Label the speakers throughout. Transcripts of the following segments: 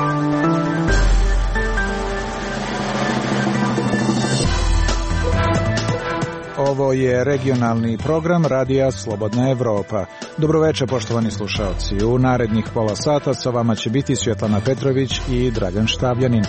Speaker 1: Ovo je regionalni program Radija Slobodna Evropa. Dobroveče, poštovani slušalci. U narednih pola sata sa vama će biti Svjetlana Petrović i Dragan Štavljanin.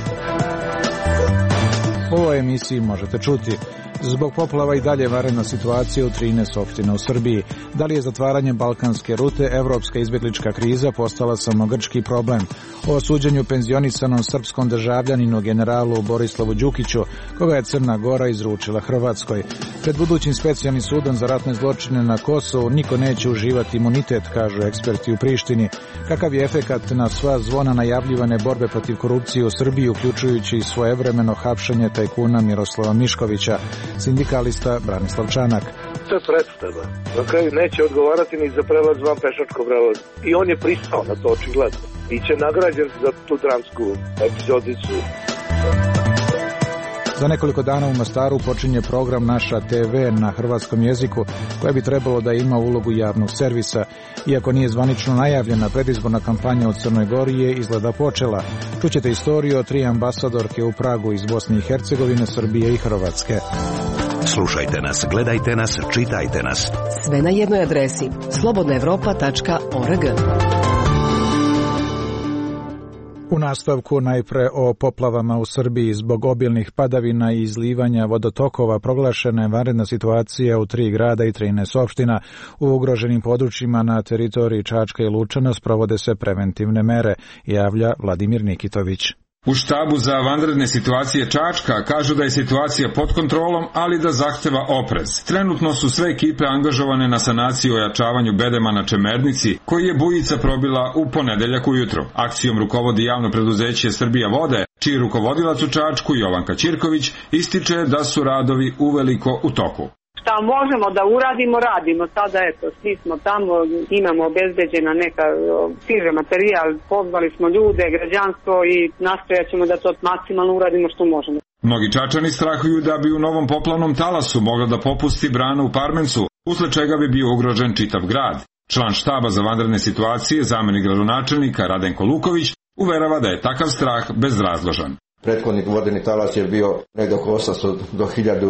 Speaker 1: U ovoj emisiji možete čuti: zbog poplava i dalje vanredna situacija u 13 opština u Srbiji. Da li je zatvaranje balkanske rute evropska izbjeglička kriza postala samo grčki problem? O suđenju penzionisanom srpskom državljaninu generalu Borislavu Đukiću, koga je Crna Gora izručila Hrvatskoj. Pred budućim specijalnim sudom za ratne zločine na Kosovu niko neće uživati imunitet, kažu eksperti u Prištini. Kakav je efekat na sva zvona najavljivane borbe protiv korupcije u Srbiji, uključujući i svojevremeno hapšenje tajkuna Miroslava Miškovića? Sindikalista Branislav Čanak.
Speaker 2: To je predstava. Na kraju neće odgovarati ni za prelaz van pešačkog prelaza. I on je pristao na to, očigledno. Biće nagrađen za tu dramsku epizodicu.
Speaker 1: Za nekoliko dana u Mostaru počinje program Naša TV na hrvatskom jeziku, koja bi trebalo da ima ulogu javnog servisa. Iako nije zvanično najavljena, predizborna kampanja u Crnoj Gori je izgleda počela. Čućete istoriju o 3 ambasadorke u Pragu iz Bosne i Hercegovine, Srbije i Hrvatske.
Speaker 3: Slušajte nas, gledajte nas, čitajte nas.
Speaker 4: Sve na jednoj adresi: slobodnaevropa.org.
Speaker 1: U nastavku najpre o poplavama u Srbiji. Zbog obilnih padavina i izlivanja vodotokova proglašena je vanredna situacija u 3 grada i 13 opština. U ugroženim područjima na teritoriji Čačka i Lučana sprovode se preventivne mere, javlja Vladimir Nikitović.
Speaker 5: U štabu za vanredne situacije Čačka kažu da je situacija pod kontrolom, ali da zahteva oprez. Trenutno su sve ekipe angažovane na sanaciju i ojačavanju bedema na Čemernici, koji je bujica probila u ponedeljak ujutro. Akcijom rukovodi javno preduzeće Srbija vode, čiji rukovodilac u Čačku, Jovanka Ćirković, ističe da su radovi uveliko u toku.
Speaker 6: Šta možemo da uradimo, radimo. Sada eto, svi smo tamo, imamo obezbeđena neka stiže materijal, pozvali smo ljude, građanstvo i nastojat ćemo da to maksimalno uradimo što možemo.
Speaker 5: Mnogi Čačani strahuju da bi u novom poplavnom talasu mogla da popusti brana u Parmencu, usled čega bi bio ugrožen čitav grad. Član štaba za vanredne situacije, zamenik gradonačelnika Radenko Luković, uverava da je takav strah bezrazložan.
Speaker 7: Prethodni vodeni talas je bio negdje oko 800 do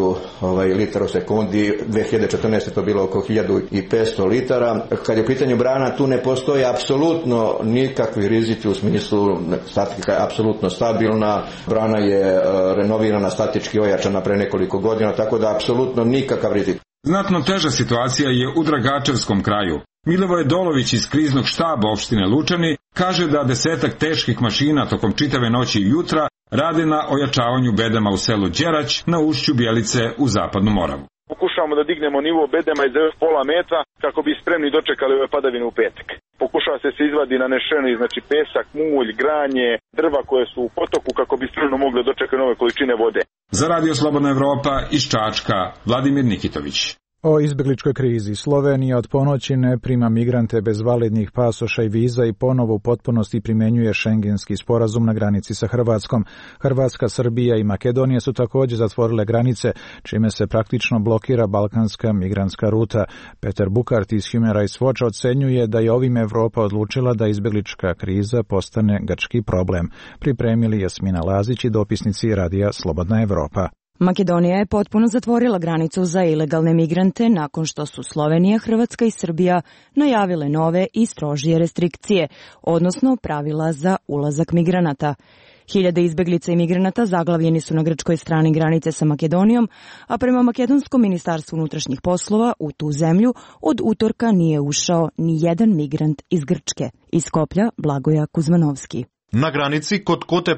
Speaker 7: 1000 litara u sekundi, 2014. to bilo oko 1500 litara. Kad je u pitanju brana, tu ne postoje apsolutno nikakvi rizici u smislu statika je apsolutno stabilna, brana je renovirana, statički ojačana pre nekoliko godina, tako da apsolutno nikakav rizik.
Speaker 5: Znatno teža situacija je u Dragačevskom kraju. Milivoje Dolović iz kriznog štaba opštine Lučani kaže da 10 teških mašina tokom čitave noći i jutra rade na ojačavanju bedema u selu Đerać na ušću Bjelice u Zapadnu Moravu.
Speaker 8: Pokušavamo da dignemo nivo bedema iz pola metra kako bi spremni dočekali ove padavine u petak. Pokušava se izvadi nanešeni, znači pesak, mulj, granje, drva koje su u potoku kako bi spremno mogli dočekati nove količine vode.
Speaker 5: Za Radio Slobodna Evropa iz Čačka, Vladimir Nikitović.
Speaker 1: O izbjegličkoj krizi. Slovenija od ponoći ne prima migrante bez validnih pasoša i viza i ponovo u potpunosti primjenjuje šengenski sporazum na granici sa Hrvatskom. Hrvatska, Srbija i Makedonija su također zatvorile granice, čime se praktično blokira balkanska migrantska ruta. Petar Bukart iz Human Rights Watch ocenjuje da je ovim Evropa odlučila da izbjeglička kriza postane grčki problem. Pripremili Jasmina Lazić i dopisnici Radija Slobodna Evropa.
Speaker 9: Makedonija je potpuno zatvorila granicu za ilegalne migrante nakon što su Slovenija, Hrvatska i Srbija najavile nove i strožije restrikcije, odnosno pravila za ulazak migranata. Hiljade izbeglica i migranata zaglavljeni su na grčkoj strani granice sa Makedonijom, a prema Makedonskom ministarstvu unutrašnjih poslova u tu zemlju od utorka nije ušao ni jedan migrant iz Grčke. Iz Skoplja Blagoja Kuzmanovski.
Speaker 10: Na granici kod Kote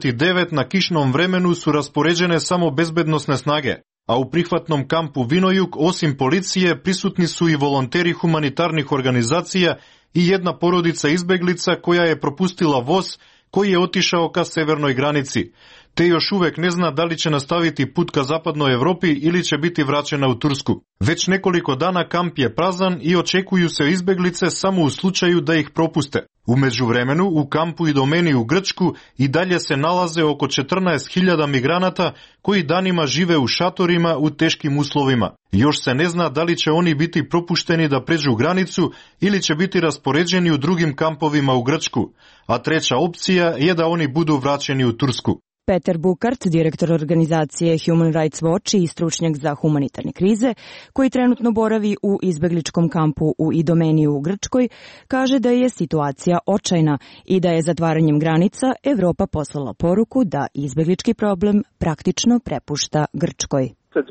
Speaker 10: 59 na kišnom vremenu su raspoređene samo bezbednosne snage, a u prihvatnom kampu Vinojug osim policije prisutni su i volonteri humanitarnih organizacija i jedna porodica izbeglica koja je propustila voz koji je otišao ka severnoj granici. te još uvek ne zna da li će nastaviti put ka zapadnoj Evropi ili će biti vraćena u Tursku. Već nekoliko dana kamp je prazan i očekuju se izbeglice samo u slučaju da ih propuste. U međuvremenu, u kampu Idomeni u Grčku i dalje se nalaze oko 14.000 migranata koji danima žive u šatorima u teškim uslovima. Još se ne zna da li će oni biti propušteni da pređu granicu ili će biti raspoređeni u drugim kampovima u Grčku, a treća opcija je da oni budu vraćeni u Tursku.
Speaker 9: Peter Bukart, direktor organizacije Human Rights Watch i stručnjak za humanitarne krize, koji trenutno boravi u izbegličkom kampu u Idomeni u Grčkoj, kaže da je situacija očajna i da je zatvaranjem granica Evropa poslala poruku da izbeglički problem praktično prepušta Grčkoj.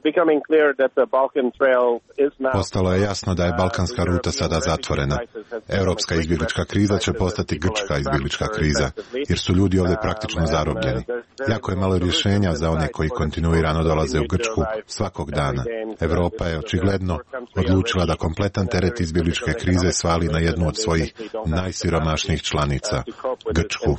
Speaker 11: Postalo je jasno da je balkanska ruta sada zatvorena. Europska izbjeglička kriza će postati grčka izbjeglička kriza, jer su ljudi ovdje praktično zarobljeni. Jako je malo rješenja za one koji kontinuirano dolaze u Grčku svakog dana. Europa je očigledno odlučila da kompletan teret izbjegličke krize svali na jednu od svojih najsiromašnijih članica, Grčku.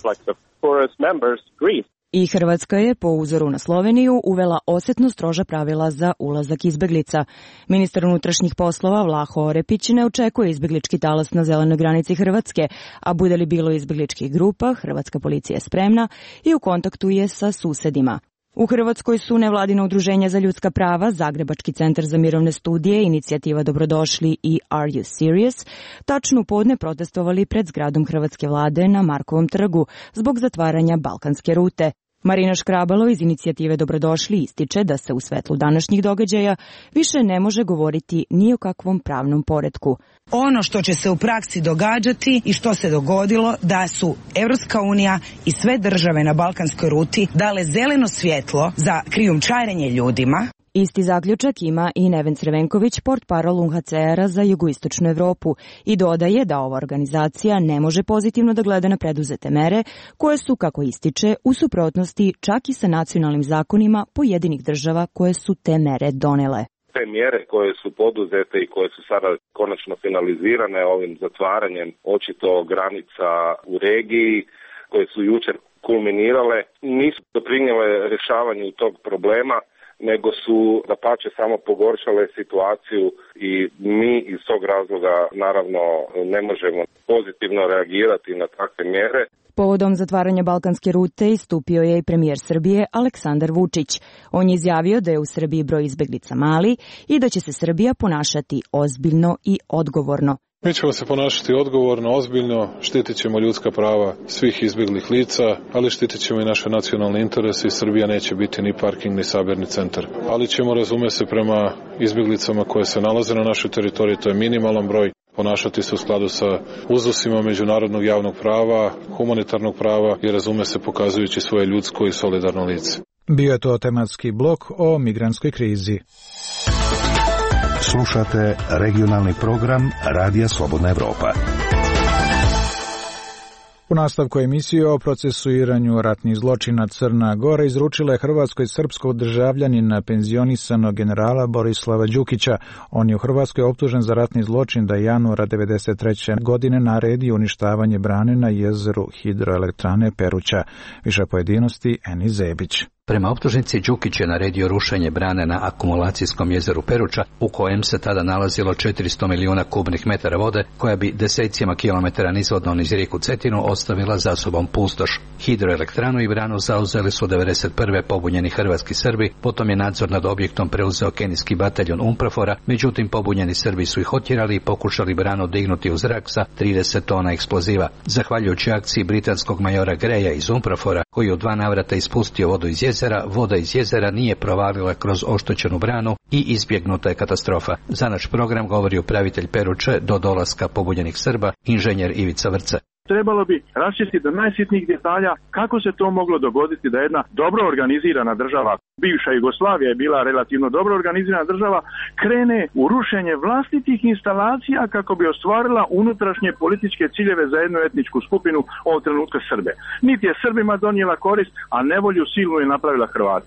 Speaker 9: I Hrvatska je, po uzoru na Sloveniju, uvela osjetno stroža pravila za ulazak izbeglica. Ministar unutrašnjih poslova Vlaho Orepić ne očekuje izbeglički talas na zelenoj granici Hrvatske, a bude li bilo izbegličkih grupa, hrvatska policija je spremna i u kontaktu je sa susedima. U Hrvatskoj su nevladina udruženja za ljudska prava, Zagrebački centar za mirovne studije, inicijativa Dobrodošli i Are You Serious, tačno u podne protestovali pred zgradom hrvatske vlade na Markovom trgu zbog zatvaranja balkanske rute. Marina Škrabalo iz inicijative Dobrodošli ističe da se u svetlu današnjih događaja više ne može govoriti ni o kakvom pravnom poretku.
Speaker 12: Ono što će se u praksi događati i što se dogodilo da su Evropska unija i sve države na balkanskoj ruti dale zeleno svjetlo za krijumčarenje ljudima.
Speaker 9: Isti zaključak ima i Neven Crvenković, portparol UNHCR-a za jugoistočnu Evropu, i dodaje da ova organizacija ne može pozitivno da gleda na preduzete mere, koje su, kako ističe, u suprotnosti čak i sa nacionalnim zakonima pojedinih država koje su te mere donele.
Speaker 13: Te mjere koje su poduzete i koje su sada konačno finalizirane ovim zatvaranjem očito granica u regiji, koje su jučer kulminirale, nisu doprinijele rješavanju tog problema, nego su dapače samo pogoršale situaciju i mi iz tog razloga naravno ne možemo pozitivno reagirati na takve mjere.
Speaker 9: Povodom zatvaranja balkanske rute istupio je i premijer Srbije Aleksandar Vučić. On je izjavio da je u Srbiji broj izbeglica mali i da će se Srbija ponašati ozbiljno i odgovorno.
Speaker 14: Mi ćemo se ponašati odgovorno, ozbiljno, štitit ćemo ljudska prava svih izbjeglih lica, ali štitit ćemo i naše nacionalne interese i Srbija neće biti ni parking ni sabirni centar. Ali ćemo, razume se, prema izbjeglicama koje se nalaze na našoj teritoriji, to je minimalan broj, ponašati se u skladu sa uzusima međunarodnog javnog prava, humanitarnog prava i, razume se, pokazujući svoje ljudsko i solidarno lice.
Speaker 1: Bio je to tematski blok o migrantskoj krizi.
Speaker 3: Slušate regionalni program Radija Slobodna Evropa.
Speaker 1: U nastavku emisije o procesuiranju ratnih zločina Crna Gora izručila je Hrvatskoj srpskog državljanina penzionisanog generala Borislava Đukića. On je u Hrvatskoj optužen za ratni zločin da je januara 1993. godine naredio uništavanje brane na jezeru hidroelektrane Peruća. Više pojedinosti Eni Zebić.
Speaker 15: Prema optužnici Đukić je naredio rušenje brane na akumulacijskom jezeru Peruća, u kojem se tada nalazilo 400 milijuna kubnih metara vode, koja bi desecima kilometara nizvodno niz rijeku Cetinu ostavila za sobom pustoš. Hidroelektranu i branu zauzeli su 1991. pobunjeni hrvatski Srbi, potom je nadzor nad objektom preuzeo kenijski bataljon UNPROFOR-a, međutim pobunjeni Srbi su ih otjerali i pokušali branu dignuti u zrak sa 30 tona eksploziva. Zahvaljujući akciji britanskog majora Greja iz UNPROFOR-a, koji u 2 navrata ispustio vodu iz jezera, voda iz jezera nije provalila kroz oštećenu branu i izbjegnuta je katastrofa. Za naš program govori upravitelj Peruče do dolaska pobunjenih Srba, inženjer Ivica Vrce.
Speaker 16: Trebalo bi raščistiti do najsitnijih detalja kako se to moglo dogoditi da jedna dobro organizirana država, bivša Jugoslavija je bila relativno dobro organizirana država, krene u rušenje vlastitih instalacija kako bi ostvarila unutrašnje političke ciljeve za jednu etničku skupinu, ovog trenutka Srbe. Niti je Srbima donijela korist, a nevolju silnu je napravila Hrvatima.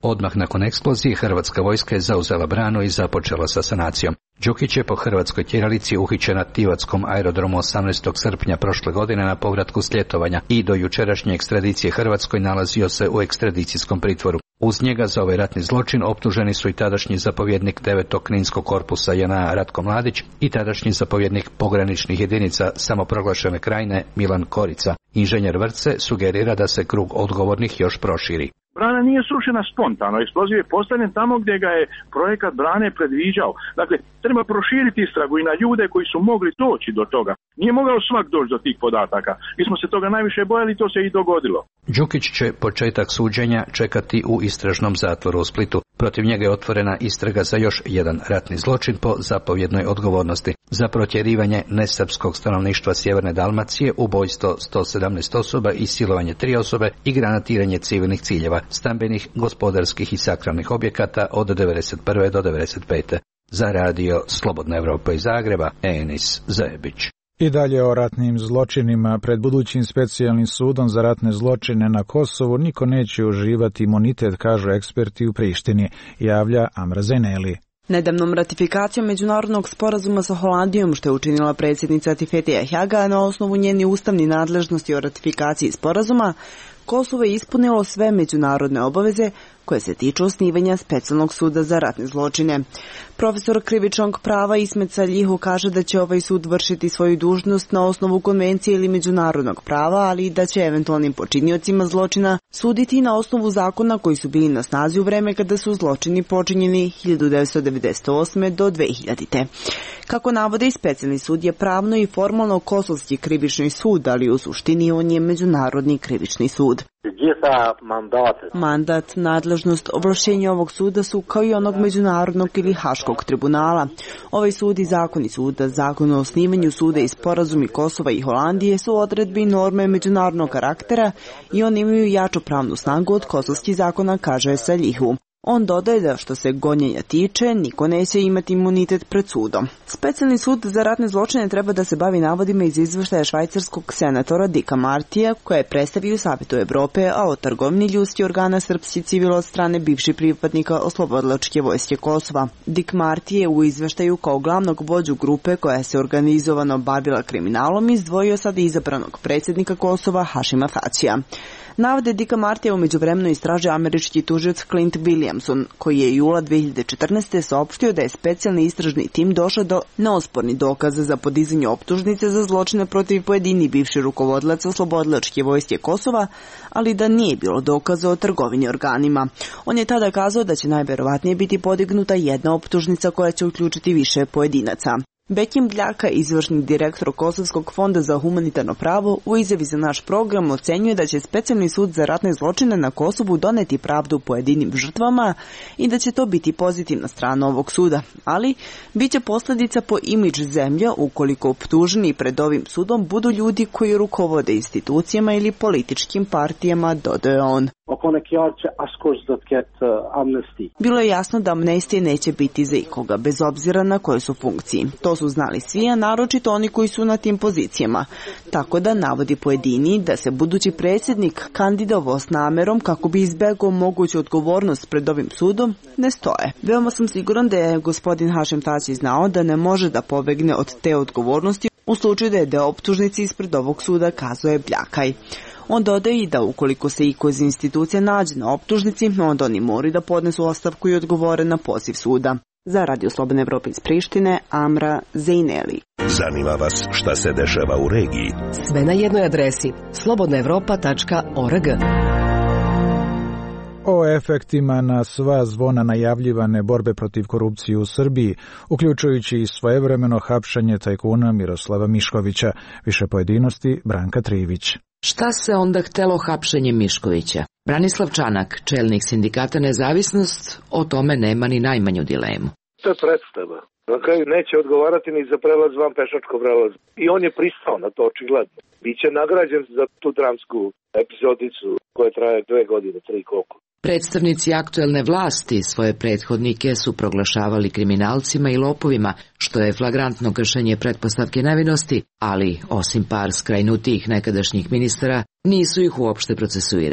Speaker 15: Odmah nakon eksplozije hrvatska vojska je zauzela branu i započela sa sanacijom. Đukić je po hrvatskoj tjeralici uhićen na Tivatskom aerodromu 18. srpnja prošle godine na povratku s ljetovanja i do jučerašnje ekstradicije Hrvatskoj nalazio se u ekstradicijskom pritvoru. Uz njega za ovaj ratni zločin optuženi su i tadašnji zapovjednik 9. Kninskog korpusa JNA Ratko Mladić i tadašnji zapovjednik pograničnih jedinica samoproglašene Krajine Milan Korica. Inženjer Vrce sugerira da se krug odgovornih još proširi.
Speaker 16: Brana nije srušena spontano, eksploziv je postavljen tamo gdje ga je projekat brane predviđao. Dakle, treba proširiti istragu i na ljude koji su mogli doći do toga. Nije mogao svak doći do tih podataka. Mi smo se toga najviše bojali, to se i dogodilo.
Speaker 15: Đukić će početak suđenja čekati u istražnom zatvoru u Splitu. Protiv njega je otvorena istraga za još jedan ratni zločin po zapovjednoj odgovornosti. Za protjerivanje nesrpskog stanovništva Sjeverne Dalmacije, ubojstvo 117 osoba i silovanje 3 osobe i granatiranje civilnih ciljeva, stambenih, gospodarskih i sakralnih objekata od 1991. do 1995. Za radio Slobodna Evropa iz Zagreba, Enis Zajebić.
Speaker 1: I dalje o ratnim zločinima. Pred budućim specijalnim sudom za ratne zločine na Kosovu niko neće uživati imunitet, kažu eksperti u Prištini, javlja Amra Zeneli.
Speaker 17: Nedavnom ratifikacijom međunarodnog sporazuma sa Holandijom, što je učinila predsjednica Tifetija Hjaga na osnovu njeni ustavni nadležnosti o ratifikaciji sporazuma, Kosovo je ispunilo sve međunarodne obaveze koje se tiču osnivanja specijalnog suda za ratne zločine. Profesor krivičnog prava Ismet Saljihu kaže da će ovaj sud vršiti svoju dužnost na osnovu konvencije ili međunarodnog prava, ali da će eventualnim počiniocima zločina suditi na osnovu zakona koji su bili na snazi u vreme kada su zločini počinjeni 1998. do 2000. Kako navode, specijalni sud je pravno i formalno kosovski krivični sud, ali u suštini on je međunarodni krivični sud. Mandat, nadležnost, ovlašćenja ovog suda su kao i onog međunarodnog ili haškog tribunala. Ovaj sud i zakoni suda, zakon o osnivanju suda i sporazumi Kosova i Holandije su odredbe i norme međunarodnog karaktera i oni imaju jaču pravnu snagu od kosovskih zakona, kaže Saljihu. On dodaje da što se gonjenja tiče, niko neće imati imunitet pred sudom. Specijalni sud za ratne zločine treba da se bavi navodima iz izveštaja švajcarskog senatora Dicka Martija, koje je predstavio Savetu Evrope, a o trgovini ljudskih organa srpskih civila od strane bivših pripadnika oslobodilačke vojske Kosova. Dick Marti je u izveštaju kao glavnog vođu grupe koja se organizovano bavila kriminalom izdvojio sada izabranog predsjednika Kosova Hašima Tačija. Navode Dicka Martija u međuvremenu istražuje američki tužilac Clint Williamson, koji je jula 2014. saopštio da je specijalni istražni tim došao do neospornih dokaza za podizanje optužnice za zločine protiv pojedini bivši rukovodilaca oslobodilačke vojske Kosova, ali da nije bilo dokaza o trgovini organima. On je tada kazao da će najverovatnije biti podignuta jedna optužnica koja će uključiti više pojedinaca. Bekim Dljaka, izvršni direktor Kosovskog fonda za humanitarno pravo, u izjavi za naš program ocenjuje da će specijalni sud za ratne zločine na Kosovu doneti pravdu pojedinim žrtvama i da će to biti pozitivna strana ovog suda, ali bit će posljedica po imidž zemlje ukoliko optuženi pred ovim sudom budu ljudi koji rukovode institucijama ili političkim partijama, dodaje on. Bilo je jasno da amnestije neće biti za ikoga, bez obzira na kojoj su funkciji. To su znali svi, a naročito oni koji su na tim pozicijama. Tako da navodi pojedini da se budući predsjednik kandidovao s namerom kako bi izbegao moguću odgovornost pred ovim sudom, ne stoje. Veoma sam siguran da je gospodin Hašim Tači znao da ne može da pobegne od te odgovornosti u slučaju da je deo optužnici ispred ovog suda, kazuje Bljakaj. On dodaje i da ukoliko se iko iz institucija nađe na optužnici, onda oni moraju da podnesu ostavku i odgovore na poziv suda. Za Radio Slobodne Evrope iz Prištine, Amra Zejneli.
Speaker 3: Zanima vas šta se dešava u regiji?
Speaker 4: Sve na jednoj adresi slobodnaevropa.org.
Speaker 1: O efektima na sva zvona najavljivane borbe protiv korupcije u Srbiji, uključujući i svojevremeno hapšanje tajkuna Miroslava Miškovića. Više pojedinosti, Branka Trivić.
Speaker 18: Šta se onda htelo hapšenjem Miškovića? Branislav Čanak, čelnik sindikata Nezavisnost, o tome nema ni najmanju dilemu.
Speaker 2: To je predstava. Na kraju neće odgovarati ni za prelaz van pešačkog prelaza. I on je pristao na to očigledno. Biće nagrađen za tu dramsku epizodicu koja traje 2 godine, 3 koliko.
Speaker 18: Predstavnici aktuelne vlasti svoje prethodnike su proglašavali kriminalcima i lopovima, što je flagrantno kršenje pretpostavke nevinosti, ali, osim par skrajnutijih nekadašnjih ministara, nisu ih uopšte procesuirali.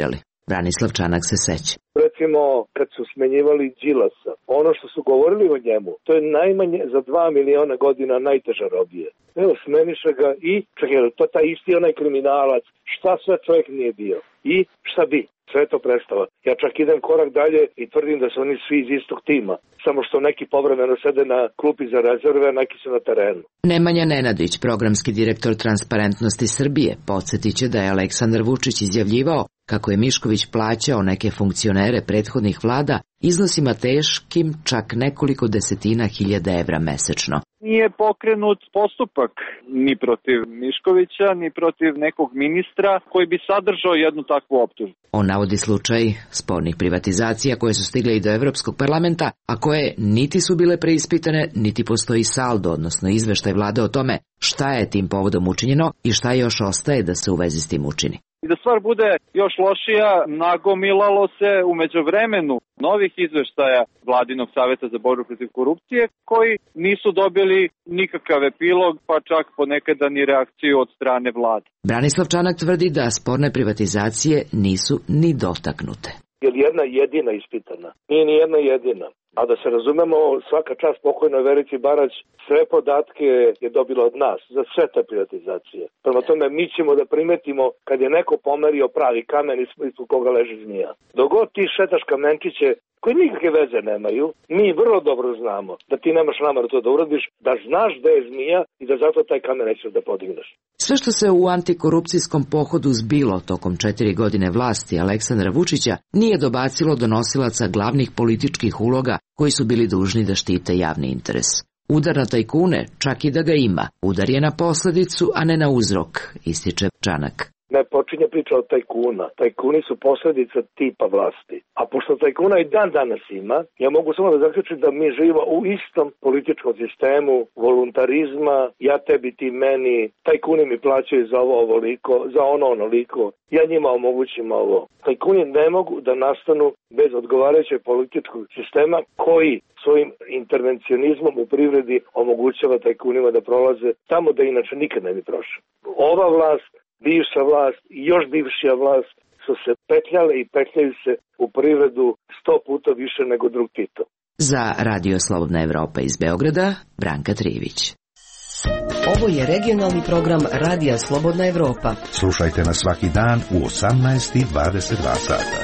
Speaker 18: Branislav Čanak se seća.
Speaker 2: Recimo, kad su smenjivali Đilasa, ono što su govorili o njemu, to je najmanje za 2 miliona godina najteža robija. Evo, smeniše ga i, čekaj, to taj isti onaj kriminalac, šta sve čovjek nije bio i šta bi. Sve to prestava. Ja čak idem korak dalje i tvrdim da su oni svi iz istog tima. Samo što neki povremeno sede na klupi za rezerve, a neki su na terenu.
Speaker 18: Nemanja Nenadić, programski direktor Transparentnosti Srbije, podsjetit će da je Aleksandar Vučić izjavljivao kako je Mišković plaćao neke funkcionere prethodnih vlada iznosima teškim čak nekoliko desetina hiljada evra mesečno.
Speaker 19: Nije pokrenut postupak ni protiv Miškovića, ni protiv nekog ministra koji bi sadržao jednu takvu optužbu.
Speaker 18: On navodi slučaj spornih privatizacija koje su stigle i do Evropskog parlamenta, a koje niti su bile preispitane, niti postoji saldo, odnosno izveštaj vlade o tome šta je tim povodom učinjeno i šta još ostaje da se u vezi s tim učini.
Speaker 19: I da stvar bude još lošija, nagomilalo se u međuvremenu novih izveštaja Vladinog saveta za borbu protiv korupcije koji nisu dobili nikakav epilog, pa čak ponekada ni reakciju od strane vlade.
Speaker 18: Branislav Čanak tvrdi da sporne privatizacije nisu ni dotaknute.
Speaker 2: Je li jedna jedina ispitana? Nije ni jedna jedina. A da se razumemo, svaka čast pokojnoj Verici Barać sve podatke je dobila od nas za sve te privatizacije. Prema tome mi ćemo da primetimo kad je neko pomerio pravi kamen ispod koga leži zmija. Dok god ti šetaš kamenčiće koji nikakve veze nemaju, mi vrlo dobro znamo da ti nemaš nameru to da uradiš, da znaš da je zmija i da zato taj kamen nećeš da podigneš.
Speaker 18: Sve što se u antikorupcijskom pohodu zbilo tokom 4 godine vlasti Aleksandra Vučića nije dobacilo do nosilaca glavnih političkih uloga koji su bili dužni da štite javni interes. Udar na tajkune, čak i da ga ima, udar je na posledicu, a ne na uzrok, ističe Čanak.
Speaker 2: Ne počinje priča od tajkuna. Tajkuni su posljedica tipa vlasti. A pošto tajkuna i dan danas ima, ja mogu samo da zaključim da mi živimo u istom političkom sistemu voluntarizma, ja tebi, ti meni, tajkuni mi plaćaju za ovo ovoliko, za ono onoliko, ja njima omogućim ovo. Tajkuni ne mogu da nastanu bez odgovarajućeg političkog sistema koji svojim intervencionizmom u privredi omogućava tajkunima da prolaze tamo da inače nikad ne bi prošao. Ova vlast, bivša vlast i još bivšija vlast su se petljale i petljaju se u privredu 100 puta više nego drug Tito.
Speaker 18: Za Radio Slobodna Evropa iz Beograda, Branka Trivić.
Speaker 4: Ovo je regionalni program Radija Slobodna Evropa.
Speaker 3: Slušajte nas svaki dan u 18:22 sata.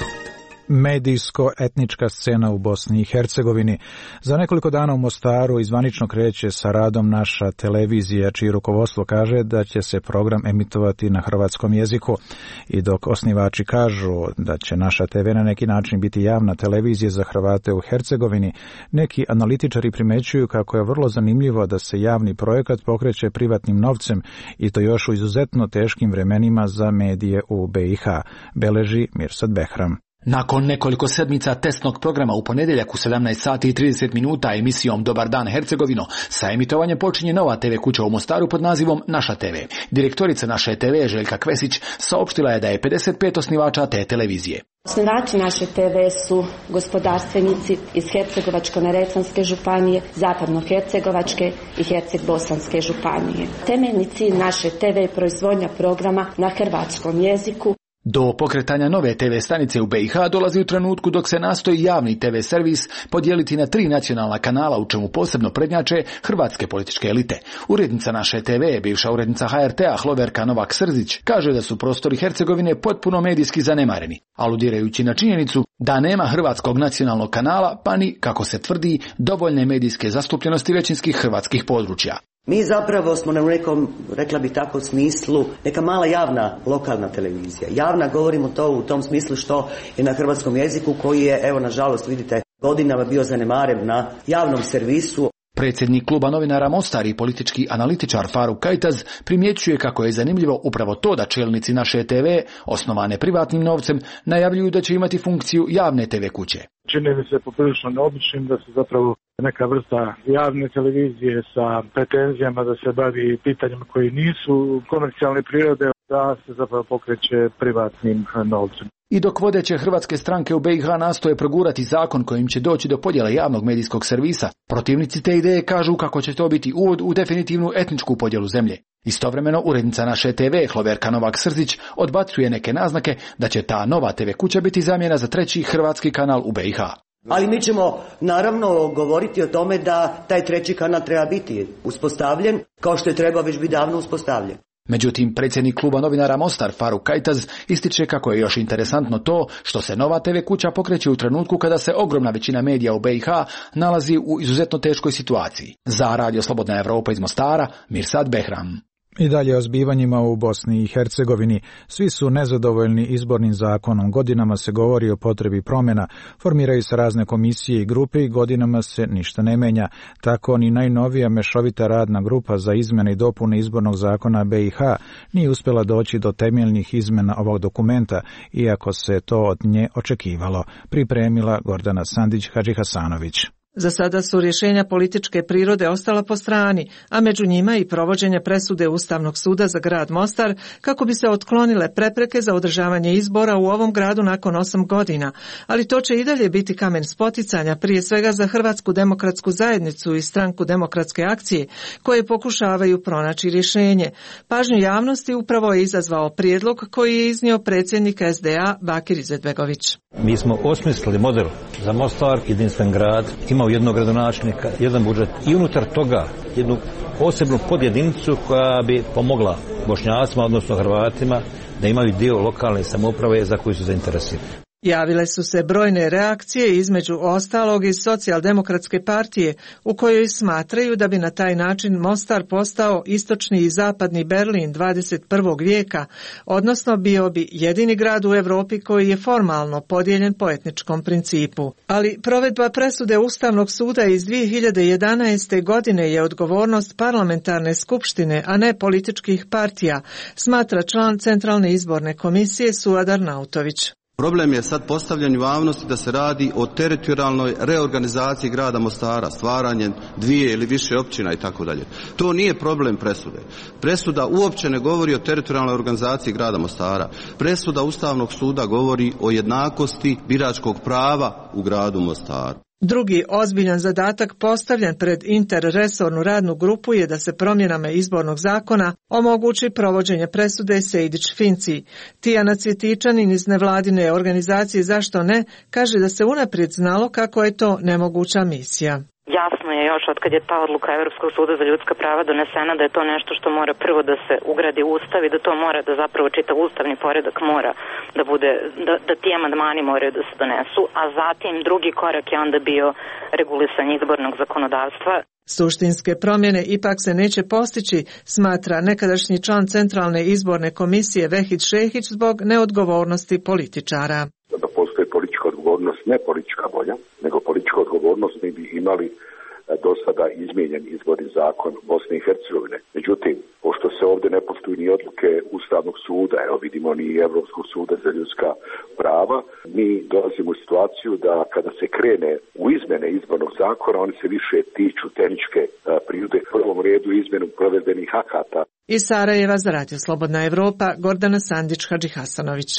Speaker 1: Medijsko-etnička scena u Bosni i Hercegovini. Za nekoliko dana u Mostaru zvanično kreće sa radom naša televizija, čiji rukovodstvo kaže da će se program emitovati na hrvatskom jeziku. I dok osnivači kažu da će naša TV na neki način biti javna televizija za Hrvate u Hercegovini, neki analitičari primećuju kako je vrlo zanimljivo da se javni projekat pokreće privatnim novcem i to još u izuzetno teškim vremenima za medije u BiH, beleži Mirsad Behram.
Speaker 20: Nakon nekoliko sedmica testnog programa u ponedjeljak u 17 sati i 30 minuta emisijom Dobar dan Hercegovino, sa emitovanjem počinje nova TV kuća u Mostaru pod nazivom Naša TV. Direktorica Naše TV Željka Kvesić saopštila je da je 55 osnivača te televizije.
Speaker 21: Osnivači Naše TV su gospodarstvenici iz Hercegovačko-neretvanske županije, Zapadno-hercegovačke i Herceg-bosanske županije. Temeljni cilj Naše TV je proizvodnja programa na hrvatskom jeziku.
Speaker 20: Do pokretanja nove TV stanice u BiH dolazi u trenutku dok se nastoji javni TV servis podijeliti na 3 nacionalna kanala, u čemu posebno prednjače hrvatske političke elite. Urednica Naše TV, bivša urednica HRT-a Hloverka Novak-Srzić, kaže da su prostori Hercegovine potpuno medijski zanemareni, aludirajući na činjenicu da nema hrvatskog nacionalnog kanala, pa ni, kako se tvrdi, dovoljne medijske zastupljenosti većinskih hrvatskih područja.
Speaker 22: Mi zapravo smo na nekom, rekla bi tako, smislu, neka mala javna lokalna televizija. Javna, govorimo to u tom smislu što je na hrvatskom jeziku koji je, evo nažalost vidite, godinama bio zanemaren na javnom servisu.
Speaker 20: Predsjednik kluba novinara Mostar i politički analitičar Faruk Kajtaz primjećuje kako je zanimljivo upravo to da čelnici Naše TV, osnovane privatnim novcem, najavljuju da će imati funkciju javne TV kuće.
Speaker 23: Čini mi se poprilično neobičnim da se zapravo neka vrsta javne televizije sa pretenzijama da se bavi pitanjima koji nisu komercijalne prirode, da se zapravo pokreće privatnim novcem.
Speaker 20: I dok vodeće hrvatske stranke u BiH nastoje progurati zakon kojim će doći do podjele javnog medijskog servisa, protivnici te ideje kažu kako će to biti uvod u definitivnu etničku podjelu zemlje. Istovremeno, urednica naše TV, Hloverka Novak-Srzić, odbacuje neke naznake da će ta nova TV kuća biti zamjena za treći hrvatski kanal u BiH.
Speaker 22: Ali mi ćemo naravno govoriti o tome da taj treći kanal treba biti uspostavljen, kao što je trebao već biti davno uspostavljen.
Speaker 20: Međutim, predsjednik kluba novinara Mostar Faruk Kajtaz ističe kako je još interesantno to što se nova TV kuća pokreće u trenutku kada se ogromna većina medija u BiH nalazi u izuzetno teškoj situaciji. Za Radio Slobodna Evropa iz Mostara, Mirsad Behram.
Speaker 1: I dalje o zbivanjima u Bosni i Hercegovini. Svi su nezadovoljni izbornim zakonom. Godinama se govori o potrebi promjena. Formiraju se razne komisije i grupe i godinama se ništa ne menja. Tako ni najnovija mešovita radna grupa za izmjene i dopune izbornog zakona BiH nije uspjela doći do temeljnih izmjena ovog dokumenta, iako se to od nje očekivalo. Pripremila Gordana Sandić-Hadžihasanović.
Speaker 6: Za sada su rješenja političke prirode ostala po strani, a među njima i provođenje presude Ustavnog suda za grad Mostar kako bi se otklonile prepreke za održavanje izbora u ovom gradu nakon 8 godina, ali to će i dalje biti kamen spoticanja prije svega za Hrvatsku demokratsku zajednicu i Stranku demokratske akcije koje pokušavaju pronaći rješenje. Pažnju javnosti upravo je izazvao prijedlog koji je iznio predsjednik SDA Bakir Izetbegović.
Speaker 7: Mi smo osmislili model za Mostar, jedinstven grad, imao jednog gradonačelnika, jedan budžet i unutar toga jednu posebnu podjedinicu koja bi pomogla Bošnjacima, odnosno Hrvatima, da imaju dio lokalne samouprave za koju su zainteresirani.
Speaker 6: Javile su se brojne reakcije, između ostalog iz Socijaldemokratske partije, u kojoj smatraju da bi na taj način Mostar postao istočni i zapadni Berlin 21. vijeka, odnosno bio bi jedini grad u Europi koji je formalno podijeljen po etničkom principu. Ali provedba presude Ustavnog suda iz 2011. godine je odgovornost parlamentarne skupštine, a ne političkih partija, smatra član Centralne izborne komisije Suad Arnautović.
Speaker 8: Problem je sad postavljen u javnosti da se radi o teritorijalnoj reorganizaciji grada Mostara, stvaranjem 2 ili više općina i tako dalje. To nije problem presude. Presuda uopće ne govori o teritorijalnoj organizaciji grada Mostara. Presuda Ustavnog suda govori o jednakosti biračkog prava u gradu Mostaru.
Speaker 6: Drugi ozbiljan zadatak postavljen pred interresornu radnu grupu je da se promjenama izbornog zakona omogući provođenje presude Sejdić-Finci. Tijana Cvjetičanin iz nevladine organizacije Zašto ne kaže da se unaprijed znalo kako je to nemoguća misija.
Speaker 24: Jasno je još od kad je ta odluka Europskog suda za ljudska prava donesena da je to nešto što mora prvo da se ugradi u Ustav i da to mora da zapravo čitav ustavni poredak mora da bude, da ti amandmani moraju da se donesu, a zatim drugi korak je onda bio regulisanje izbornog zakonodavstva.
Speaker 6: Suštinske promjene ipak se neće postići, smatra nekadašnji član Centralne izborne komisije Vehid Šehić zbog neodgovornosti političara.
Speaker 25: Da postoji politička odgovornost, ne politička volja, nego politička odgovornost mi bi imali do sada izmijenjen izborni zakon Bosne i Hercegovine. Međutim, pošto se ovdje ne poštuju ni odluke Ustavnog suda, evo vidimo ni Europskog suda za ljudska prava, mi dolazimo u situaciju da kada se krene u izmjene izbornog zakona, oni se više tiču tehničke prirode, u prvom redu izmjenu provedbenih akata.
Speaker 6: Iz Sarajeva za Radio Slobodna Evropa, Gordana Sandić-Hadžihasanović.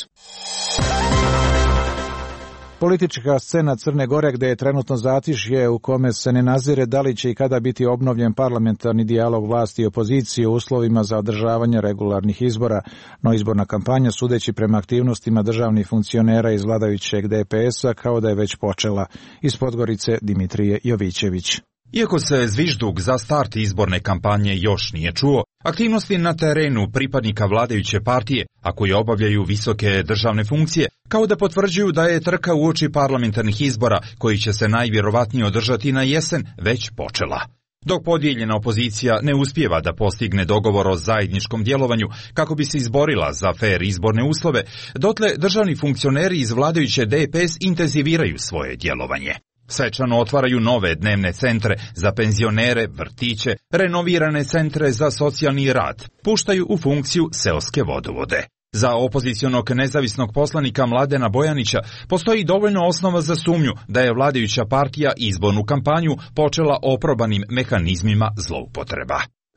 Speaker 1: Politička scena Crne Gore, gdje je trenutno zatišje u kome se ne nazire da li će i kada biti obnovljen parlamentarni dijalog vlasti i opozicije u uslovima za održavanje regularnih izbora, no izborna kampanja, sudeći prema aktivnostima državnih funkcionera iz vladajućeg DPS-a, kao da je već počela. Iz Podgorice Dimitrije Jovićević.
Speaker 26: Iako se zvižduk za start izborne kampanje još nije čuo, aktivnosti na terenu pripadnika vladajuće partije, a koji obavljaju visoke državne funkcije, kao da potvrđuju da je trka uoči parlamentarnih izbora, koji će se najvjerovatnije održati na jesen, već počela. Dok podijeljena opozicija ne uspijeva da postigne dogovor o zajedničkom djelovanju kako bi se izborila za fer izborne uslove, dotle državni funkcioneri iz vladajuće DPS intenziviraju svoje djelovanje. Svečano otvaraju nove dnevne centre za penzionere, vrtiće, renovirane centre za socijalni rad, puštaju u funkciju seoske vodovode. Za opozicionog nezavisnog poslanika Mladena Bojanića postoji dovoljno osnova za sumnju da je vladajuća partija izbornu kampanju počela oprobanim mehanizmima zloupotreba.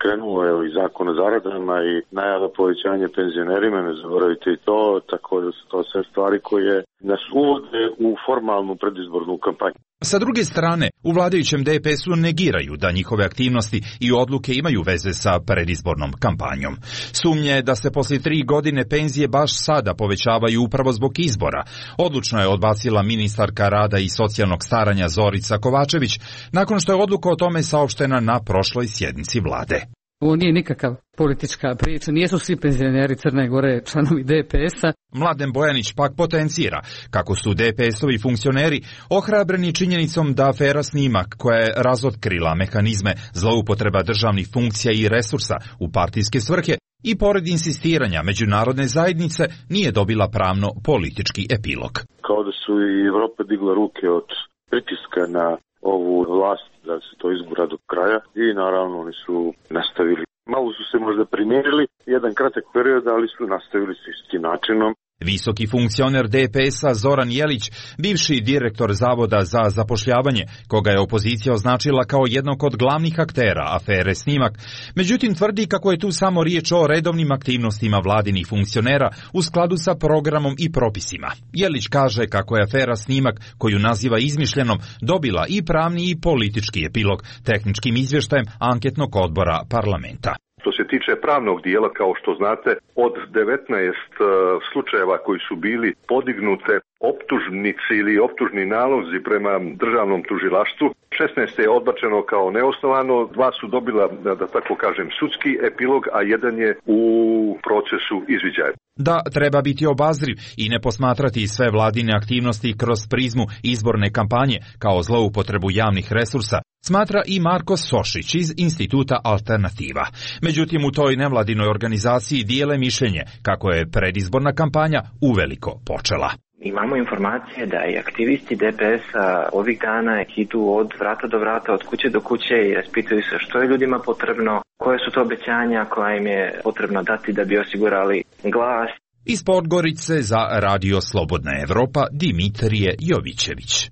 Speaker 5: krenuo i zakon o zaradama i najava povećanja penzionerima, ne zaboravite i to, tako da su to sve stvari koje nas uvode u formalnu predizbornu kampanju.
Speaker 26: Sa druge strane, u vladajućem DPS-u negiraju da njihove aktivnosti i odluke imaju veze sa predizbornom kampanjom. Sumnje da se poslije 3 godine penzije baš sada povećavaju upravo zbog izbora. Odlučno je odbacila ministarka rada i socijalnog staranja Zorica Kovačević, nakon što je odluka o tome saopštena na prošloj sjednici vlade.
Speaker 9: Ovo nije nikakav politička priča, nijesu svi penzioneri Crne Gore članovi DPS-a.
Speaker 26: Mladen Bojanić pak potencira kako su DPS-ovi funkcioneri ohrabreni činjenicom da afera Snimak, koja je razotkrila mehanizme zloupotreba državnih funkcija i resursa u partijske svrhe, i pored insistiranja međunarodne zajednice nije dobila pravno politički epilog.
Speaker 5: Kao da su i Evropa digla ruke od pritiska na ovu vlast da se to izgura do kraja i naravno oni su nastavili. Malo su se možda primirili jedan kratak period, ali su nastavili s istim načinom.
Speaker 26: Visoki funkcioner DPS-a Zoran Jelić, bivši direktor Zavoda za zapošljavanje, koga je opozicija označila kao jednog od glavnih aktera afere Snimak, međutim tvrdi kako je tu samo riječ o redovnim aktivnostima vladinih funkcionera u skladu sa programom i propisima. Jelić kaže kako je afera Snimak, koju naziva izmišljenom, dobila i pravni i politički epilog tehničkim izvještajem anketnog odbora parlamenta.
Speaker 25: Što se tiče pravnog dijela, kao što znate, od 19 slučajeva koji su bili podignute optužnici ili optužni nalozi prema državnom tužilaštvu, 16 je odbačeno kao neosnovano, 2 su dobila, da tako kažem, sudski epilog, a 1 je u procesu izviđaja.
Speaker 26: Da treba biti obazriv i ne posmatrati sve vladine aktivnosti kroz prizmu izborne kampanje kao zloupotrebu javnih resursa, smatra i Marko Sošić iz Instituta Alternativa. Međutim, u toj nevladinoj organizaciji dijele mišljenje kako je predizborna kampanja uveliko počela.
Speaker 10: Imamo informacije da i aktivisti DPS-a ovih dana idu od vrata do vrata, od kuće do kuće i raspituju se što je ljudima potrebno, koje su to obećanja koja im je potrebno dati da bi osigurali glas.
Speaker 26: Iz Podgorice za Radio Slobodna Evropa Dimitrije Jovićević.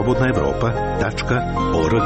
Speaker 3: slobodnaevropa.org.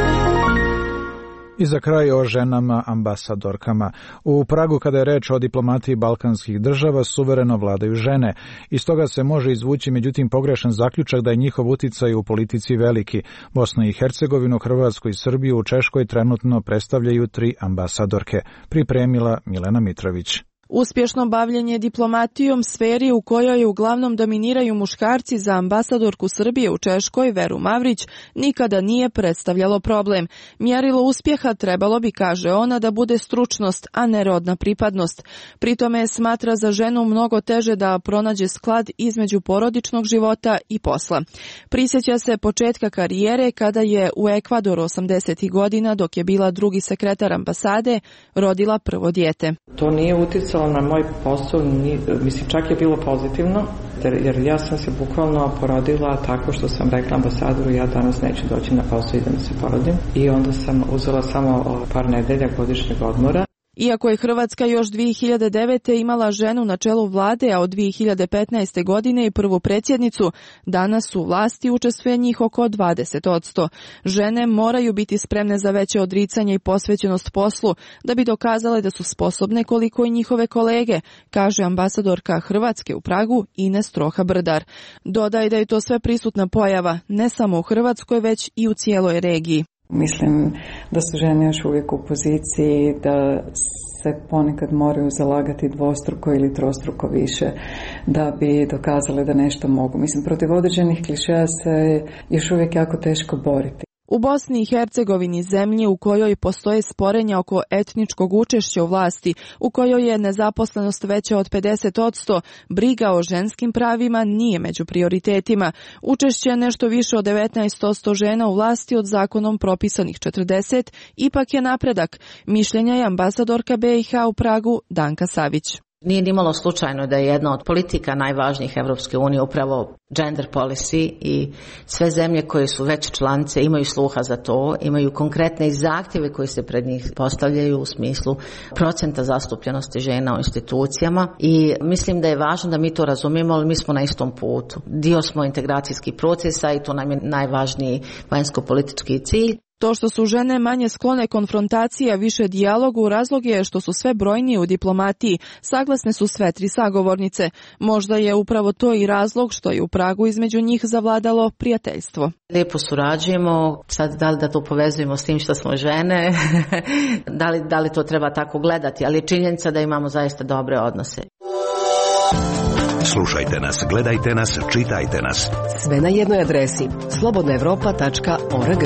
Speaker 1: I za kraj o ženama ambasadorkama. U Pragu, kada je reč o diplomatiji balkanskih država, suvereno vladaju žene. Iz toga se može izvući međutim pogrešan zaključak da je njihov uticaj u politici veliki. Bosnu i Hercegovinu, Hrvatsku i Srbiju u Češkoj trenutno predstavljaju 3 ambasadorke. Pripremila Milena Mitrović.
Speaker 11: Uspješno bavljenje diplomatijom, sferi u kojoj uglavnom dominiraju muškarci, za ambasadorku Srbije u Češkoj, Veru Mavrić, nikada nije predstavljalo problem. Mjerilo uspjeha trebalo bi, kaže ona, da bude stručnost, a ne rodna pripadnost. Pritome smatra za ženu mnogo teže da pronađe sklad između porodičnog života i posla. Prisjeća se početka karijere kada je u Ekvadoru 80. godina, dok je bila drugi sekretar ambasade, rodila prvo dijete.
Speaker 12: To nije uticalo na moj posao, mislim čak je bilo pozitivno, jer ja sam se bukvalno porodila tako što sam rekla ambasadoru ja danas neću doći na posao, idem da se porodim, i onda sam uzela samo par nedelja godišnjeg odmora.
Speaker 11: Iako je Hrvatska još 2009. imala ženu na čelu vlade, a od 2015. godine i prvu predsjednicu, danas u vlasti učestvuje njih oko 20%. Žene moraju biti spremne za veće odricanje i posvećenost poslu, da bi dokazale da su sposobne koliko i njihove kolege, kaže ambasadorka Hrvatske u Pragu Ines Troha-Brdar. Dodaje da je to sve prisutna pojava, ne samo u Hrvatskoj, već i u cijeloj regiji.
Speaker 12: Mislim da su žene još uvijek u poziciji da se ponekad moraju zalagati dvostruko ili trostruko više da bi dokazale da nešto mogu. Mislim, protiv određenih klišeja se još uvijek jako teško boriti.
Speaker 11: U Bosni i Hercegovini, zemlji u kojoj postoje sporenja oko etničkog učešća u vlasti, u kojoj je nezaposlenost veća od 50%, briga o ženskim pravima nije među prioritetima. Učešće nešto više od 19% žena u vlasti od zakonom propisanih 40% ipak je napredak. Mišljenja je ambasadorka BiH u Pragu Danka Savić.
Speaker 13: Nije nimalo slučajno da je jedna od politika najvažnijih Evropske unije upravo gender policy i sve zemlje koje su već članice imaju sluha za to, imaju konkretne zahtjeve koji se pred njih postavljaju u smislu procenta zastupljenosti žena u institucijama i mislim da je važno da mi to razumijemo, ali mi smo na istom putu. Dio smo integracijskih procesa i to nam je najvažniji vanjsko-politički cilj.
Speaker 11: To što su žene manje sklone konfrontaciji, a više dijalogu, razlog je što su sve brojnije u diplomatiji, saglasne su sve tri sagovornice. Možda je upravo to i razlog što je u Pragu između njih zavladalo prijateljstvo.
Speaker 13: Lijepo surađujemo, sad da li da to povezujemo s tim što smo žene, da li to treba tako gledati, ali činjenica da imamo zaista dobre odnose.
Speaker 3: Slušajte nas, gledajte nas, čitajte nas.
Speaker 4: Sve na jednoj adresi slobodnaevropa.org.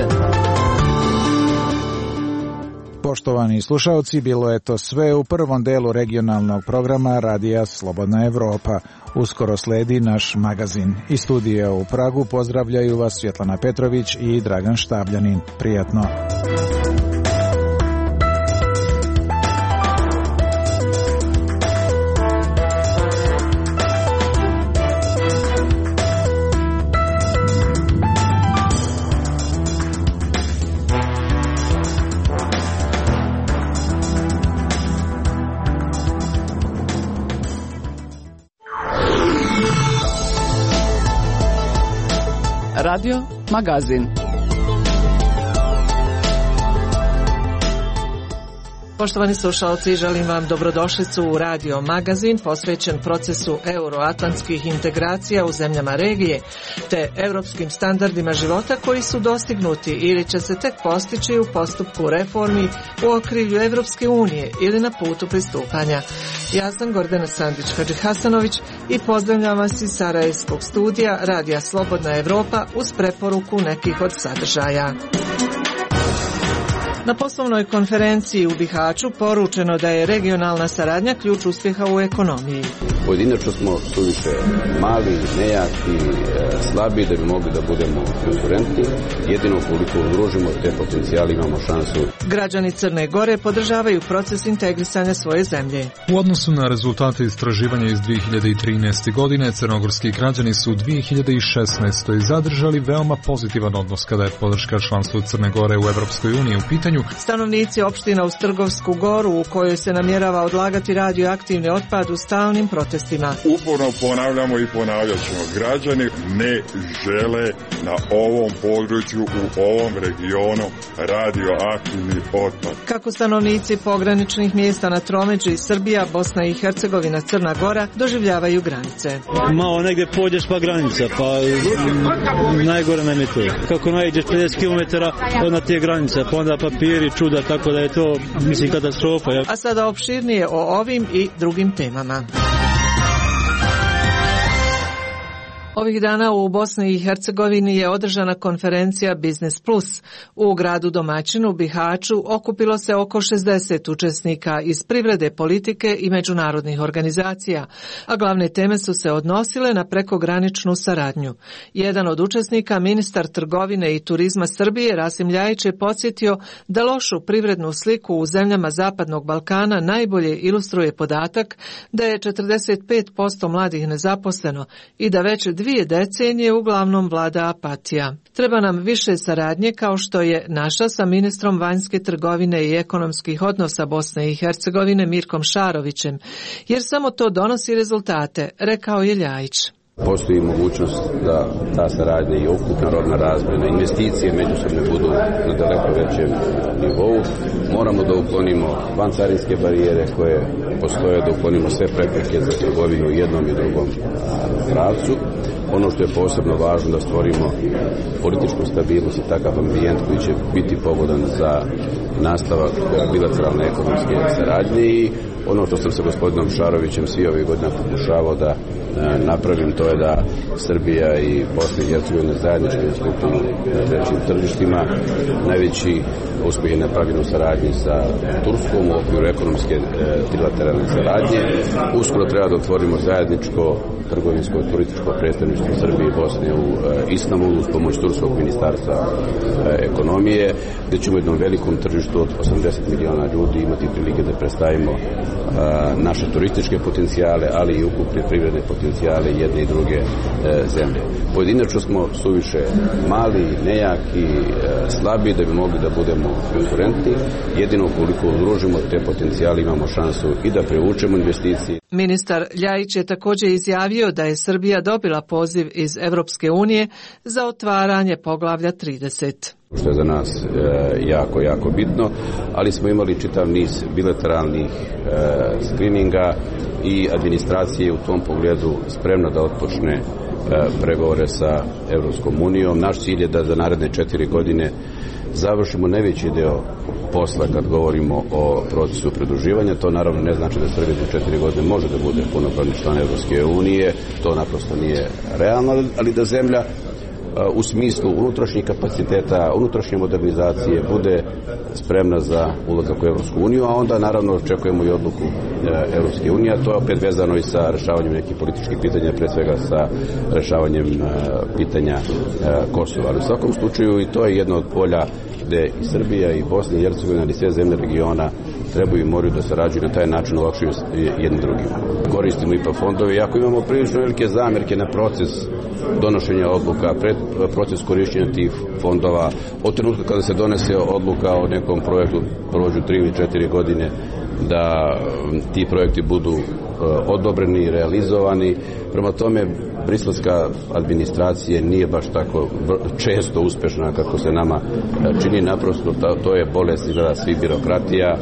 Speaker 1: Poštovani slušalci, bilo je to sve u prvom delu regionalnog programa Radija Slobodna Evropa. Uskoro sledi naš magazin. Iz studija u Pragu pozdravljaju vas Svjetlana Petrović i Dragan Štabljanin. Prijatno.
Speaker 2: Radio Magazin.
Speaker 6: Poštovani slušalci, želim vam dobrodošlicu u Radio Magazin posvećen procesu euroatlantskih integracija u zemljama regije te europskim standardima života koji su dostignuti ili će se tek postići u postupku reformi u okrilju Evropske unije ili na putu pristupanja. Ja sam Gordana Sandić-Hadžihasanović i pozdravljam vas iz Sarajevskog studija Radija Slobodna Evropa uz preporuku nekih od sadržaja. Na poslovnoj konferenciji u Bihaću poručeno da je regionalna saradnja ključ uspjeha u ekonomiji.
Speaker 14: Pojedinačno smo suviše mali, nejaki, slabi da bi mogli da budemo konkurentni. Jedino koliko udružimo te potencijale imamo šansu.
Speaker 6: Građani Crne Gore podržavaju proces integrisanja svoje zemlje.
Speaker 15: U odnosu na rezultate istraživanja iz 2013. godine, crnogorski građani su u 2016. zadržali veoma pozitivan odnos kada je podrška članstvu Crne Gore u Evropskoj uniji u pitanju.
Speaker 6: Stanovnici opština uz Trgovsku goru u kojoj se namjerava odlagati radioaktivni otpad u stalnim protestima.
Speaker 16: Uporno ponavljamo i ponavljat ćemo. Građani ne žele na ovom području, u ovom regionu radioaktivni otpad.
Speaker 6: Kako stanovnici pograničnih mjesta na tromeđi Srbija, Bosna i Hercegovina, Crna Gora doživljavaju granice.
Speaker 17: Malo negdje pođeš pa granica, pa najgore nam je to. Kako nađeš 50 km od te granice, pa onda papiri, čuda, tako da je to, mislim, katastrofa. Ja.
Speaker 6: A sada opširnije o ovim i drugim temama. Ovih dana u Bosni i Hercegovini je održana konferencija Biznis Plus. U gradu domaćinu Bihaću okupilo se oko 60 učesnika iz privrede, politike i međunarodnih organizacija, a glavne teme su se odnosile na prekograničnu saradnju. Jedan od učesnika, ministar trgovine i turizma Srbije, Rasim Ljajić, je podsjetio da lošu privrednu sliku u zemljama Zapadnog Balkana najbolje ilustruje podatak da je 45% mladih nezaposleno i da već 2 decenije uglavnom vlada apatija. Treba nam više saradnje kao što je naša sa ministrom vanjske trgovine i ekonomskih odnosa Bosne i Hercegovine Mirkom Šarovićem, jer samo to donosi rezultate, rekao je Ljajić.
Speaker 14: Postoji mogućnost da ta saradnja i ukupna rodna razmjena, investicije međusobne budu na daleko većem nivou. Moramo da uklonimo vancarinske barijere koje postoje, da uklonimo sve prepreke za trgovinu u jednom i drugom pravcu. Ono što je posebno važno da stvorimo političku stabilnost i takav ambijent koji će biti pogodan za nastavak bilateralne ekonomske saradnje i ono što sam sa gospodinom Šarovićem svi ovih godina pokušavao da napravim, to je da Srbija i Bosna i Hercegovina zajednički nastupuju na trećim tržištima. Najveći uspjeh je napravljen u saradnji sa Turskom u okviru ekonomske trilateralne saradnje. Uskoro treba da otvorimo zajedničko trgovinsko i turističko predstavništvo Srbije i Bosne u Istanbulu uz pomoć Turskog ministarstva ekonomije, gdje ćemo u jednom velikom tržištu od 80 miliona ljudi imati prilike da predstavimo naše turističke potencijale, ali i ukupne privredne potencijale jedne i druge zemlje. Pojedinačno smo suviše mali, nejaki, slabi da bi mogli da budemo konkurentni. Jedino koliko udružimo te potencijale imamo šansu i da privučemo investicije.
Speaker 6: Ministar Ljajić je također izjavio da je Srbija dobila poziv iz Evropske unije za otvaranje poglavlja 30.
Speaker 14: Što je za nas jako, jako bitno, ali smo imali čitav niz bilateralnih skrininga i administracija je u tom pogledu spremna da otpočne pregovore sa Evropskom unijom. Naš cilj je da za naredne 4 godine završimo najveći deo posla kad govorimo o procesu pridruživanja. To naravno ne znači da Srbija za 4 godine može da bude punopravni član Evropske unije, to naprosto nije realno, ali da zemlja u smislu unutrašnjih kapaciteta, unutrašnje modernizacije bude spremna za ulazak u Evropsku uniju, a onda naravno očekujemo i odluku Evropske unije, a to je opet vezano i sa rešavanjem nekih političkih pitanja, pre svega sa rešavanjem pitanja Kosova. Ali u svakom slučaju i to je jedno od polja gde i Srbija i Bosna i Hercegovina i sve zemlje regiona trebaju i moraju da sarađuju na taj način, olakšuju jednim drugim. Koristimo IPA fondove i ako imamo prilično velike zamerke na proces donošenja odluka, proces korišćenja tih fondova, od trenutka kada se donese odluka o nekom projektu, prođu 3 ili 4 godine da ti projekti budu odobreni, realizovani. Prema tome, briselska administracija nije baš tako često uspešna kako se nama čini, naprosto to je bolest izgleda svih birokratija,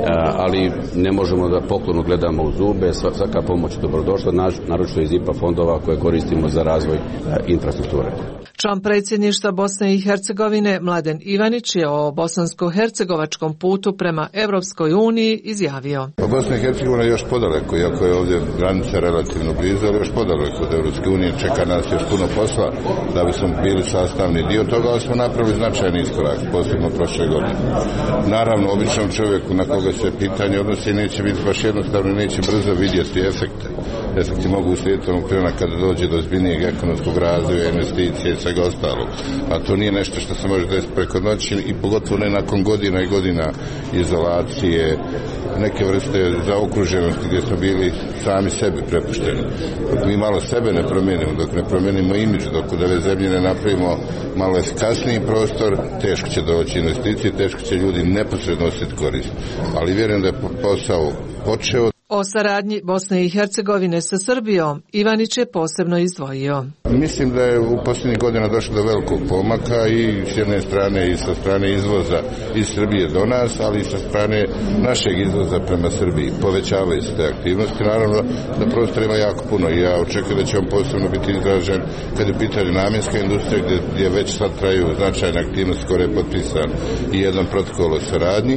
Speaker 14: ali ne možemo da poklonu gledamo u zube, svaka pomoć je dobrodošla, naročito iz IPA fondova koje koristimo za razvoj infrastrukture.
Speaker 6: Član predsjedništva Bosne i Hercegovine Mladen Ivanić je o bosansko-hercegovačkom putu prema Evropskoj uniji izjavio.
Speaker 18: Bosna i Hercegovina je još podaleko, iako je ovdje granica relativno blizu, ali još podaleko od Evropske unije, čeka nas još puno posla da bismo bili sastavni dio toga, ali smo napravili značajni iskorak, posebno prošle godine. Naravno, običnom čovjeku na koga se pitanje odnosi neće biti baš jednostavno, neće brzo vidjeti efekte. Efekti mogu uslijediti onog trena kada dođe do ozbiljnijeg ekonomskog razvoja, investicije i svega ostalog. A to nije nešto što se može desiti preko noći i pogotovo ne nakon godina i godina izolacije, neke vrste zaokruženosti gdje smo bili sami sebi prepušteni. Dok mi malo sebe ne promijenimo, dok ne promijenimo imidž, dok od ove zemlje ne napravimo malo efikasniji prostor, teško će doći investicije, teško će ljudi neposredno osjetiti korist. Ali vjerujem da je posao počeo.
Speaker 6: O saradnji Bosne i Hercegovine sa Srbijom Ivanić je posebno izdvojio.
Speaker 18: Mislim da je u posljednjih godina došlo do velikog pomaka i s jedne strane i sa strane izvoza iz Srbije do nas, ali i sa strane našeg izvoza prema Srbiji. Povećavaju se te aktivnosti. Naravno da prostor ima jako puno i ja očekujem da će on posebno biti izražen kad je u pitanju namjenska industrija gdje već sad traju značajne aktivnosti koje je potpisan i jedan protokol o saradnji.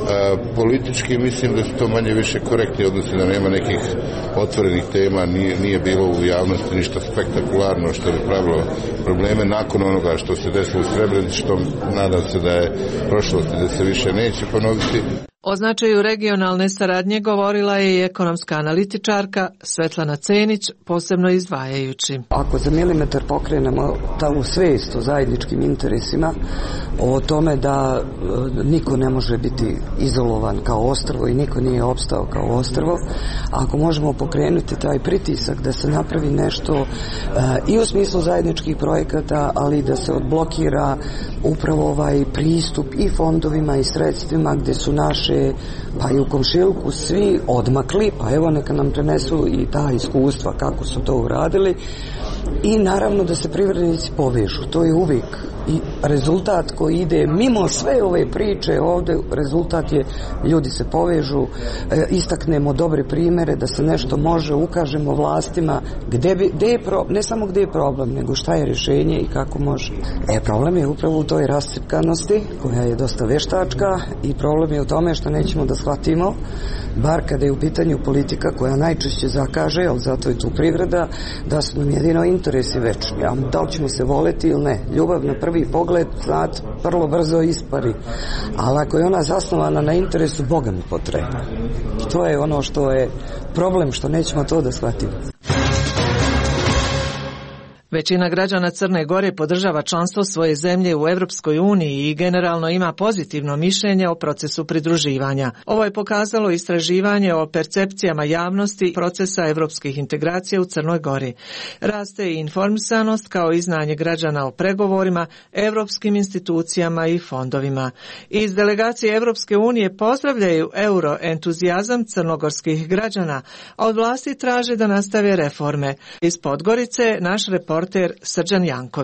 Speaker 18: Politički mislim da su to manje više korektni odnosi, da nema nekih otvorenih tema, nije bilo u javnosti ništa spektakularno što bi pravilo probleme nakon onoga što se desilo u Srebrenici, što nadam se da je prošlost i da se više neće ponoviti.
Speaker 6: O značaju regionalne saradnje govorila je i ekonomska analitičarka Svetlana Cenić, posebno izdvajajući.
Speaker 19: Ako za milimetar pokrenemo tu svijest o zajedničkim interesima, o tome da niko ne može biti izolovan kao ostrvo i niko nije opstao kao ostrvo, ako možemo pokrenuti taj pritisak da se napravi nešto i u smislu zajedničkih projekata, ali da se odblokira upravo ovaj pristup i fondovima i sredstvima gdje su naše pa i u komšilku svi odmakli, pa evo neka nam prenesu i ta iskustva kako su to uradili i naravno da se privrednici povežu, to je uvijek i rezultat koji ide mimo sve ove priče ovdje, rezultat je ljudi se povežu, istaknemo dobre primjere da se nešto može, ukažemo vlastima ne samo gdje je problem, nego šta je rješenje i kako može. Problem je upravo u toj rascipkanosti koja je dosta veštačka i problem je u tome što nećemo da shvatimo, bar kada je u pitanju politika koja najčešće zakaže, ali zato je tu privreda, da su nam jedino interesi večni. A da li ćemo se voleti ili ne? Ljubav na prvi pogled, znate, vrlo brzo ispari. Ali ako je ona zasnovana na interesu, Boga mi potreba. To je ono što je problem, što nećemo to da shvatimo.
Speaker 6: Većina građana Crne Gore podržava članstvo svoje zemlje u Evropskoj uniji i generalno ima pozitivno mišljenje o procesu pridruživanja. Ovo je pokazalo istraživanje o percepcijama javnosti procesa evropskih integracija u Crnoj Gori. Raste i informisanost kao i znanje građana o pregovorima, evropskim institucijama i fondovima. Iz delegacije Evropske unije pozdravljaju euroentuzijazam crnogorskih građana, a od vlasti traže da nastave reforme. Iz Podgorice naš reporter Srđan Janković.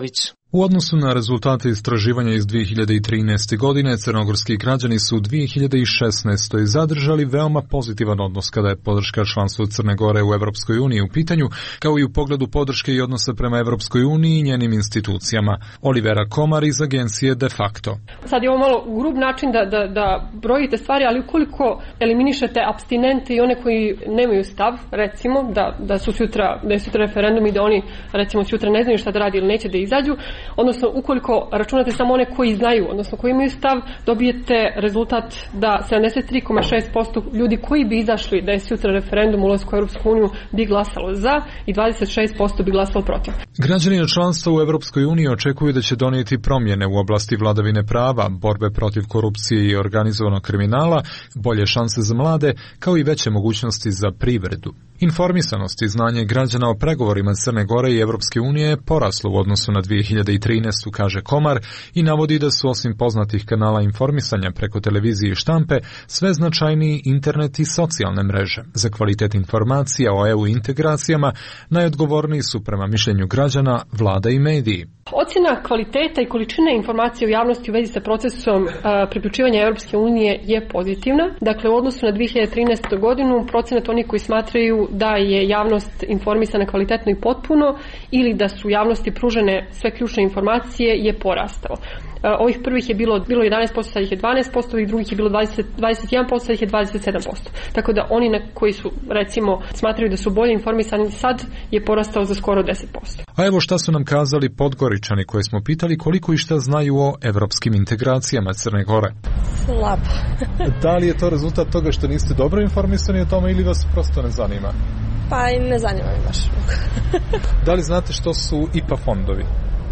Speaker 15: U odnosu na rezultate istraživanja iz 2013. godine, crnogorski građani su u 2016. zadržali veoma pozitivan odnos kada je podrška članstvu Crne Gore u Evropskoj uniji u pitanju, kao i u pogledu podrške i odnosa prema Evropskoj uniji i njenim institucijama. Olivera Komar iz agencije De Facto.
Speaker 7: Sad je ovo malo grub način da brojite stvari, ali ukoliko eliminišete apstinente i one koji nemaju stav, recimo, da je sutra referendum i da oni, recimo, sutra ne znaju šta da radi ili neće da izađu, odnosno ukoliko računate samo one koji znaju, odnosno koji imaju stav, dobijete rezultat da 73,6% ljudi koji bi izašli da je sutra referendum ulasku u Europsku uniju bi glasalo za i 26% bi glasalo protiv.
Speaker 15: Građani na članstvo u Europskoj uniji očekuju da će donijeti promjene u oblasti vladavine prava, borbe protiv korupcije i organizovanog kriminala, bolje šanse za mlade, kao i veće mogućnosti za privredu. Informisanost i znanje građana o pregovorima Crne Gore i Evropske unije je poraslo u odnosu na 2013. kaže Komar i navodi da su osim poznatih kanala informisanja preko televizije i štampe sve značajniji internet i socijalne mreže. Za kvalitet informacija o EU integracijama najodgovorniji su prema mišljenju građana vlada i mediji.
Speaker 7: Ocjena kvaliteta i količine informacije u javnosti u vezi sa procesom priključivanja Europske unije je pozitivna. Dakle, u odnosu na 2013. godinu procenat onih koji smatraju da je javnost informisana kvalitetno i potpuno ili da su javnosti pružene sve ključne informacije je porastao. Ovih prvih je bilo 11%, sad ih je 12%, ovih drugih je bilo 21%, sad ih je 27%. Tako da oni koji su, recimo, smatraju da su bolje informisani sad je porastao za skoro 10%.
Speaker 15: A evo šta su nam kazali Podgoričani koje smo pitali koliko i šta znaju o evropskim integracijama Crne Gore.
Speaker 8: Slabo.
Speaker 15: Da li je to rezultat toga što niste dobro informisani o tome ili vas prosto ne zanima?
Speaker 8: Pa i ne zanima mi baš.
Speaker 15: Da li znate što su IPA fondovi?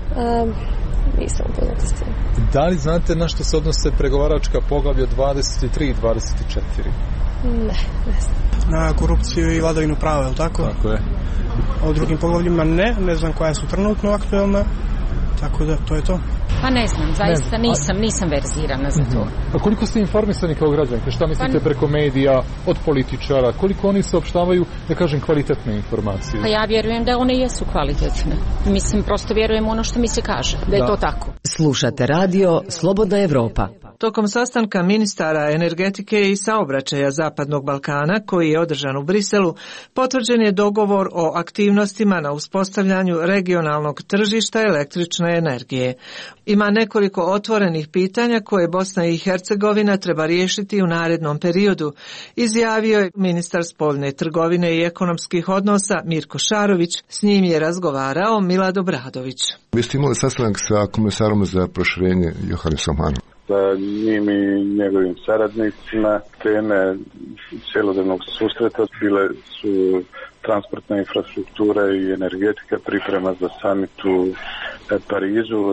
Speaker 8: Nisam upoznata s tim.
Speaker 15: Da li znate na što se odnose pregovaračka poglavlja 23 i 24?
Speaker 8: Ne znam.
Speaker 20: Na korupciju i vladavinu prava, je li tako?
Speaker 15: Tako je.
Speaker 20: O drugim poglavljima ne znam koja su trenutno aktualna, tako da to je to.
Speaker 21: Pa ne znam, zaista nisam verzirana za to.
Speaker 15: A koliko ste informisani kao građanke? Šta mislite preko medija, od političara? Koliko oni saopštavaju, da kažem, kvalitetne informacije?
Speaker 21: Pa ja vjerujem da one jesu kvalitetne. Mislim, prosto vjerujem ono što mi se kaže, da je to tako.
Speaker 4: Slušate radio Slobodna Evropa.
Speaker 6: Tokom sastanka ministara energetike i saobraćaja Zapadnog Balkana, koji je održan u Briselu, potvrđen je dogovor o aktivnostima na uspostavljanju regionalnog tržišta električne energije. Ima nekoliko otvorenih pitanja koje Bosna i Hercegovina treba riješiti u narednom periodu, izjavio je ministar spoljne trgovine i ekonomskih odnosa Mirko Šarović. S njim je razgovarao Milad Obradović.
Speaker 18: Vi ste imali sastanak sa komisarom za proširenje Johannesom Hahnom.
Speaker 22: Sa njim i njegovim saradnicima teme cjelodnevnog susreta bile su transportna infrastruktura i energetika, priprema za summit u Parizu od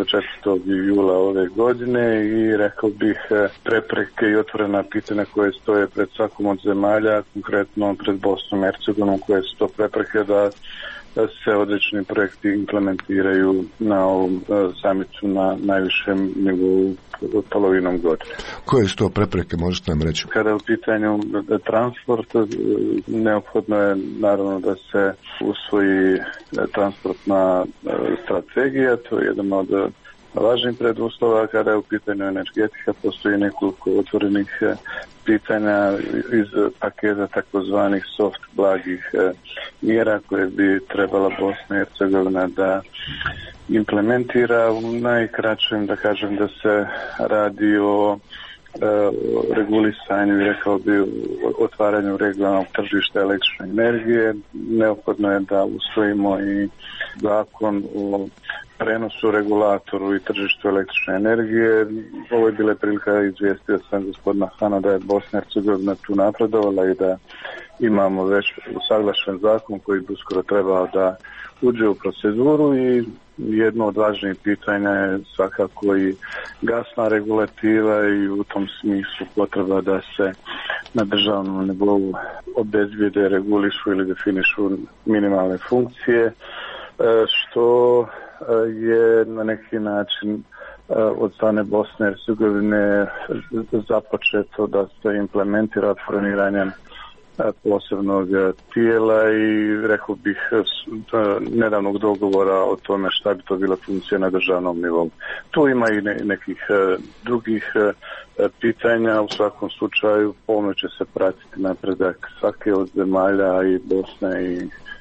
Speaker 22: 4. jula ove godine i rekao bih prepreke i otvorena pitanja koje stoje pred svakom od zemalja, konkretno pred Bosnom i Hercegovinom, koje su to prepreke da se određeni projekti implementiraju na ovom summitu na najvišem nivou polovinom godine.
Speaker 18: Koje su to prepreke, možete nam reći?
Speaker 22: Kada je u pitanju transport, neophodno je naravno da se usvoji transportna strategija, to je jedan od važnih preduslova. Kada je u pitanju energetika, postoji nekoliko otvorenih pitanja iz paketa takozvanih soft blagih mjera koje bi trebala Bosna i Hercegovina da implementira. U najkraćem da kažem da se radi o regulisanju i rekao bi otvaranju regionalnog tržišta električne energije. Neophodno je da usvojimo i zakon o prenosu regulatoru i tržištu električne energije. Ovo je bila prilika, izvijestio sam gospodina Hana da je Bosna i Hercegovina tu napredovala i da imamo već usaglašen zakon koji bi uskoro trebao da uđe u proceduru i jedno od važnijih pitanja je svakako i gasna regulativa i u tom smislu potreba da se na državnom nivou obezbijede, regulišu ili definišu minimalne funkcije, što je na neki način od strane Bosne i Hercegovine započeto da se implementira od formiranjem posebnog tijela i rekao bih nedavnog dogovora o tome šta bi to bila funkcija na državnom nivou. Tu ima i nekih drugih pitanja. U svakom slučaju pomno će se pratiti napredak svake od zemalja i Bosne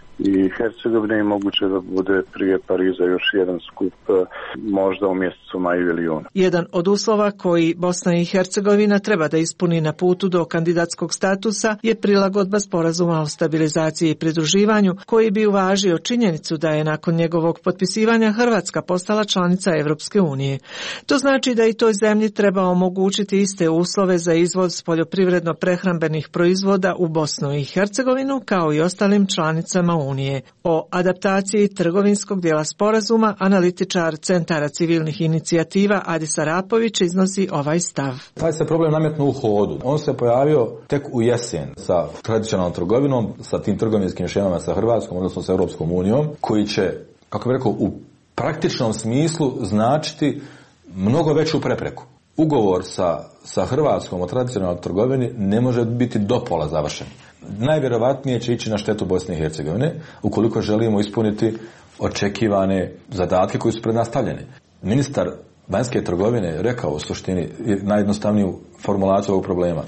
Speaker 22: i Hercegovine i moguće da bude prije Pariza još jedan skup možda u mjesecu maju ili junu.
Speaker 6: Jedan od uslova koji Bosna i Hercegovina treba da ispuni na putu do kandidatskog statusa je prilagodba sporazuma o stabilizaciji i pridruživanju koji bi uvažio činjenicu da je nakon njegovog potpisivanja Hrvatska postala članica Evropske unije. To znači da i toj zemlji treba omogućiti iste uslove za izvoz poljoprivredno-prehrambenih proizvoda u Bosnu i Hercegovinu kao i ostalim članicama Unije. O adaptaciji trgovinskog dijela sporazuma analitičar Centara civilnih inicijativa Adis Arapović iznosi ovaj stav.
Speaker 5: Taj se problem nametnuo u hodu. On se pojavio tek u jesen sa tradicionalnom trgovinom, sa tim trgovinskim šemama sa Hrvatskom, odnosno sa Europskom unijom, koji će, kako bih rekao, u praktičnom smislu značiti mnogo veću prepreku. Ugovor sa Hrvatskom o tradicionalnoj trgovini ne može biti do pola završen. Najvjerovatnije će ići na štetu Bosne i Hercegovine ukoliko želimo ispuniti očekivane zadatke koji su pred nas stavljene. Ministar vanjske trgovine je rekao u suštini najjednostavniju formulaciju ovog problema.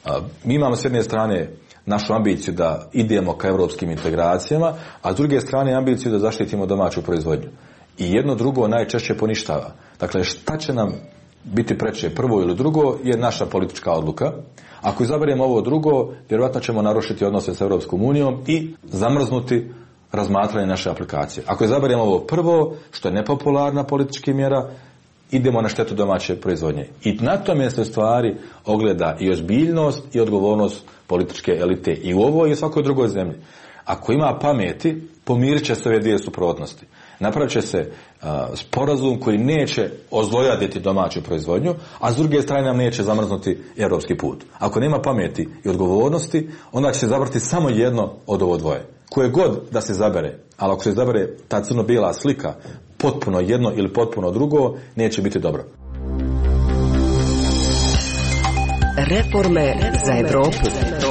Speaker 5: Mi imamo s jedne strane našu ambiciju da idemo ka europskim integracijama, a s druge strane ambiciju da zaštitimo domaću proizvodnju. I jedno drugo najčešće poništava. Dakle, šta će nam biti preče, prvo ili drugo, je naša politička odluka. Ako izaberemo ovo drugo, vjerojatno ćemo narušiti odnose sa Europskom unijom i zamrznuti razmatranje naše aplikacije. Ako izaberemo ovo prvo, što je nepopularna politička mjera, idemo na štetu domaće proizvodnje. I na tome se stvari ogleda i ozbiljnost i odgovornost političke elite. I u ovoj i u svakoj drugoj zemlji. Ako ima pameti, pomirit će se ove dvije suprotnosti. Napravit će se sporazum koji neće ozlojaditi domaću proizvodnju, a s druge strane nam neće zamrznuti europski put. Ako nema pameti i odgovornosti, onda će se zabrati samo jedno od ovo dvoje. Koje god da se zabere, ali ako se zabere ta crno-bijela slika, potpuno jedno ili potpuno drugo, neće biti dobro.
Speaker 4: Reforme za Evropu.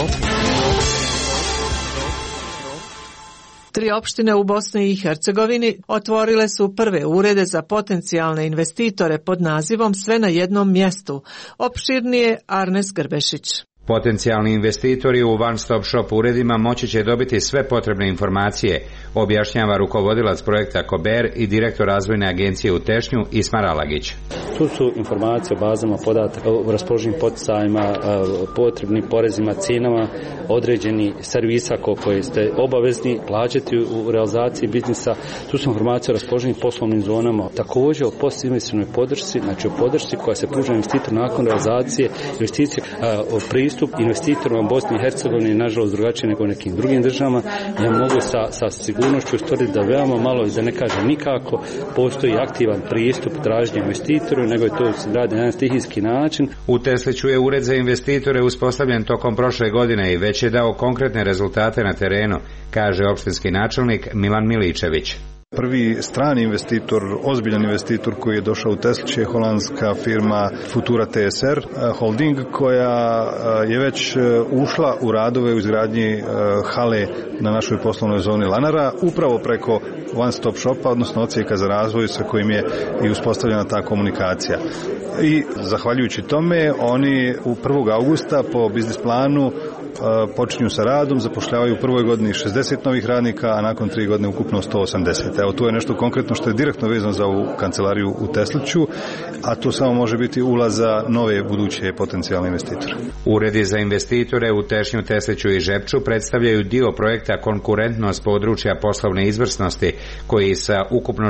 Speaker 6: 3 opštine u Bosni i Hercegovini otvorile su prve urede za potencijalne investitore pod nazivom Sve na jednom mjestu. Opširnije Arnes Grbešić.
Speaker 9: Potencijalni investitori u One Stop Shop uredima moći će dobiti sve potrebne informacije, objašnjava rukovodilac projekta Kober i direktor razvojne agencije u Tešnju Ismar Alagić.
Speaker 10: Tu su informacije o bazama podataka, o raspoloženim poticajima, potrebnim porezima, cijenama, određeni servisa koje ste obavezni plaćati u realizaciji biznisa. Tu su informacije o raspoloženim poslovnim zonama, također o postinvesticionoj podršci, znači o podršci koja se pruža investitor nakon realizacije investicije, o pristup investitorima u Bosni i Hercegovini, nažalost drugačije nego u nekim drugim državama. Ja mogu sa sigurnošću ustvrditi da veoma malo, i da ne kažem nikako, postoji aktivan pristup traženja investitoru, nego je to radi na jedan stihijski način.
Speaker 9: U Tesliću je ured za investitore uspostavljen tokom prošle godine i već je dao konkretne rezultate na terenu, kaže opštinski načelnik Milan Miličević.
Speaker 23: Prvi strani investitor, ozbiljan investitor koji je došao u Teslić je holandska firma Futura TSR Holding, koja je već ušla u radove u izgradnji hale na našoj poslovnoj zoni Lanara, upravo preko One Stop Shopa, odnosno odsjeka za razvoj sa kojim je i uspostavljena ta komunikacija. I zahvaljujući tome oni u 1. augusta po biznis planu počinju sa radom, zapošljavaju u prvoj godini 60 novih radnika, a nakon 3 godine ukupno 180. Evo, tu je nešto konkretno što je direktno vezano za ovu kancelariju u Tesliću, a to samo može biti ulaz za nove buduće potencijalne investitore.
Speaker 9: Uredi za investitore u Tešnju, Tesliću i Žepču predstavljaju dio projekta Konkurentnost područja poslovne izvrsnosti, koji sa ukupno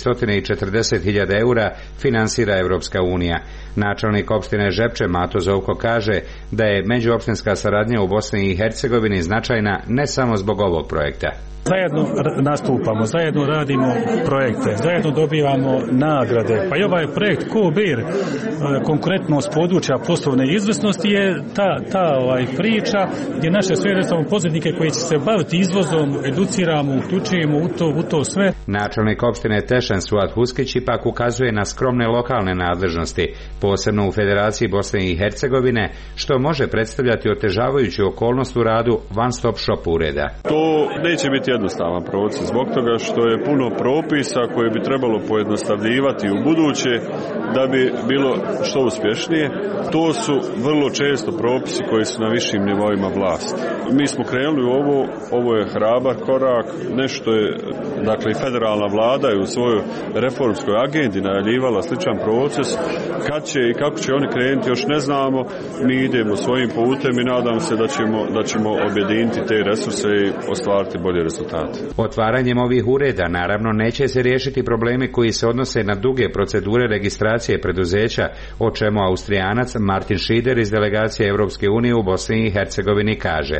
Speaker 9: 440.000 eura finansira Evropska unija. Načelnik opštine Žepče Mato Zovko kaže da je međuopštinska saradnja u Bosni i Hercegovini značajna ne samo zbog ovog projekta.
Speaker 24: Zajedno nastupamo, zajedno radimo projekte, zajedno dobivamo nagrade. Pa i ovaj projekt KOBIR, konkurentnost područja poslovne izvrsnosti, je ta priča gdje naše sve poduzetnike koji će se baviti izvozom educiramo, uključujemo u to sve.
Speaker 9: Načelnik opštine Tešan Suat Huskić ipak ukazuje na skromne lokalne nadležnosti, posebno u Federaciji Bosne i Hercegovine, što može predstavljati otežavajuću najveću okolnost u radu One Stop Shop ureda.
Speaker 3: To neće biti jednostavan proces zbog toga što je puno propisa koje bi trebalo pojednostavljivati u buduće da bi bilo što uspješnije. To su vrlo često propisi koji su na višim nivoima vlasti. Mi smo krenuli u ovo je hrabar korak, nešto je, dakle, i federalna vlada je u svojoj reformskoj agendi najavljivala sličan proces. Kad će i kako će oni krenuti još ne znamo, mi idemo svojim putem i nadam se da ćemo objediniti te resurse i ostvariti bolje rezultate.
Speaker 9: Otvaranjem ovih ureda naravno neće se riješiti problemi koji se odnose na duge procedure registracije preduzeća, o čemu Austrijanac Martin Schieder iz delegacije Europske unije u Bosni i Hercegovini kaže.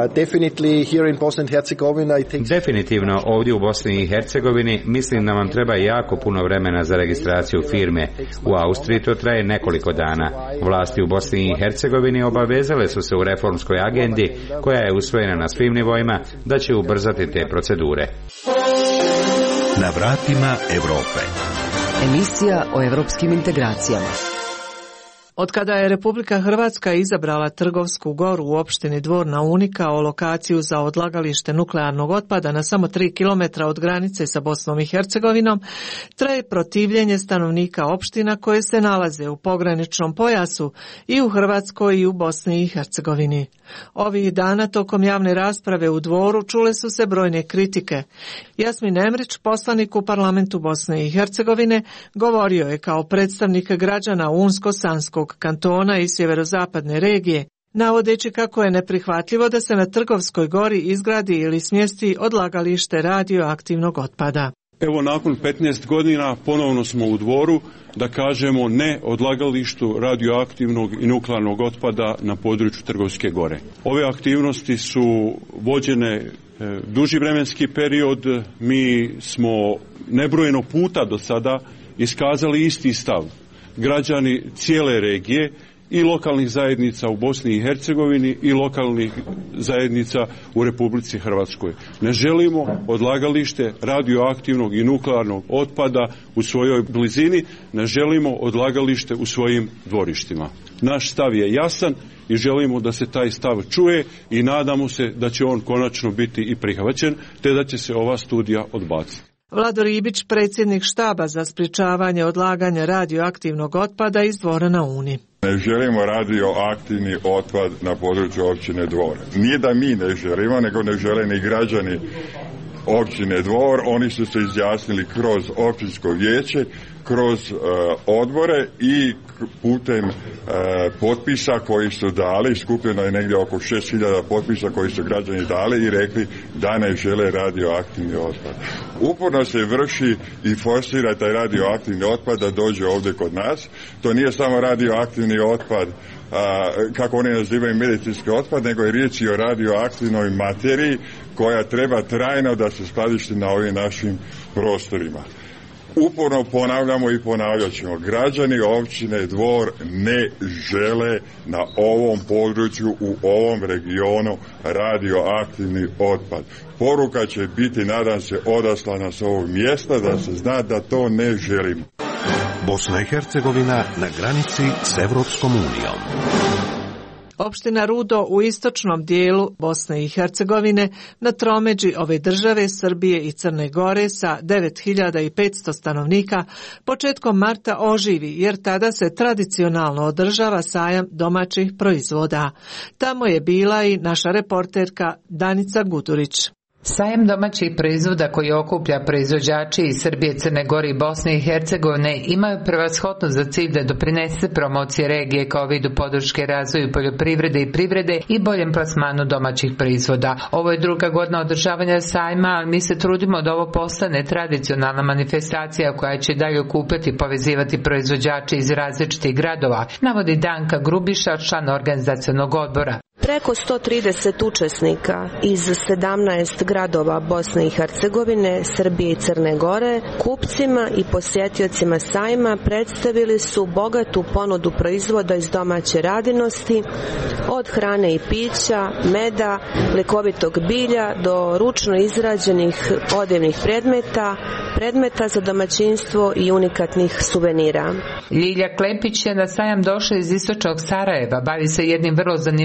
Speaker 9: Definitivno ovdje u Bosni i Hercegovini mislim da vam treba jako puno vremena za registraciju firme. U Austriji to traje nekoliko dana. Vlasti u Bosni i Hercegovini obavezale su se u reformskoj agendi koja je usvojena na svim nivoima da će ubrzati te procedure.
Speaker 11: Na vratima Europe.
Speaker 4: Emisija o evropskim integracijama.
Speaker 6: Otkada je Republika Hrvatska izabrala Trgovsku goru u opštini Dvor na Uni kao lokaciju za odlagalište nuklearnog otpada na samo 3 km od granice sa Bosnom i Hercegovinom, traje protivljenje stanovnika opština koje se nalaze u pograničnom pojasu i u Hrvatskoj i u Bosni i Hercegovini. Ovih dana tokom javne rasprave u Dvoru čule su se brojne kritike. Jasmin Emrić, poslanik u parlamentu Bosne i Hercegovine, govorio je kao predstavnik građana Unsko-Sanskog kantona i sjeverozapadne regije, navodeći kako je neprihvatljivo da se na Trgovskoj gori izgradi ili smjesti odlagalište radioaktivnog otpada.
Speaker 3: Evo, nakon 15 godina ponovno smo u Dvoru da kažemo ne odlagalištu radioaktivnog i nuklearnog otpada na području Trgovske gore. Ove aktivnosti su vođene duži vremenski period. Mi smo nebrojeno puta do sada iskazali isti stav. Građani cijele regije i lokalnih zajednica u Bosni i Hercegovini i lokalnih zajednica u Republici Hrvatskoj. Ne želimo odlagalište radioaktivnog i nuklearnog otpada u svojoj blizini, ne želimo odlagalište u svojim dvorištima. Naš stav je jasan i želimo da se taj stav čuje i nadamo se da će on konačno biti i prihvaćen, te da će se ova studija odbaciti.
Speaker 6: Vlado Ribić, predsjednik štaba za sprječavanje odlaganja radioaktivnog otpada iz Dvora na Uni.
Speaker 16: Ne želimo radioaktivni otpad na području općine Dvor. Nije da mi ne želimo, nego ne žele ni građani općine Dvor. Oni su se izjasnili kroz općinsko vijeće, kroz odbore i putem potpisa koji su dali. Skupljeno je negdje oko 6.000 potpisa koji su građani dali i rekli da ne žele radioaktivni otpad. Uporno se vrši i forsira taj radioaktivni otpad da dođe ovdje kod nas. To nije samo radioaktivni otpad, kako oni nazivaju medicinski otpad, nego je riječ i o radioaktivnoj materiji koja treba trajno da se skladišti na ovim našim prostorima. Uporno ponavljamo i ponavljat ćemo. Građani općine Dvor ne žele na ovom području, u ovom regionu radioaktivni otpad. Poruka će biti, nadam se, odaslana s ovog mjesta da se zna da to ne želimo.
Speaker 11: Bosna i Hercegovina na granici s Evropskom unijom.
Speaker 6: Opština Rudo u istočnom dijelu Bosne i Hercegovine na tromeđi ove države Srbije i Crne Gore sa 9.500 stanovnika početkom marta oživi, jer tada se tradicionalno održava sajam domaćih proizvoda. Tamo je bila i naša reporterka Danica Gudurić.
Speaker 12: Sajam domaćih proizvoda koji okuplja proizvođači iz Srbije, Crne Gore i Bosne i Hercegovine ima prevashodno za cilj da doprinese promociji regije kao vidu podrške razvoju poljoprivrede i privrede i boljem plasmanu domaćih proizvoda. Ovo je druga godina održavanja sajma, ali mi se trudimo da ovo postane tradicionalna manifestacija koja će dalje okupljati i povezivati proizvođače iz različitih gradova, navodi Danka Grubiša, član organizacionog odbora.
Speaker 13: Preko 130 učesnika iz 17 gradova Bosne i Hercegovine, Srbije i Crne Gore, kupcima i posjetiocima sajma predstavili su bogatu ponudu proizvoda iz domaće radinosti, od hrane i pića, meda, lekovitog bilja do ručno izrađenih odjevnih predmeta za domaćinstvo i unikatnih suvenira.
Speaker 12: Ljilja Klepić je na sajam došla iz istočnog Sarajeva, bavi se jednim vrlo zanimljivim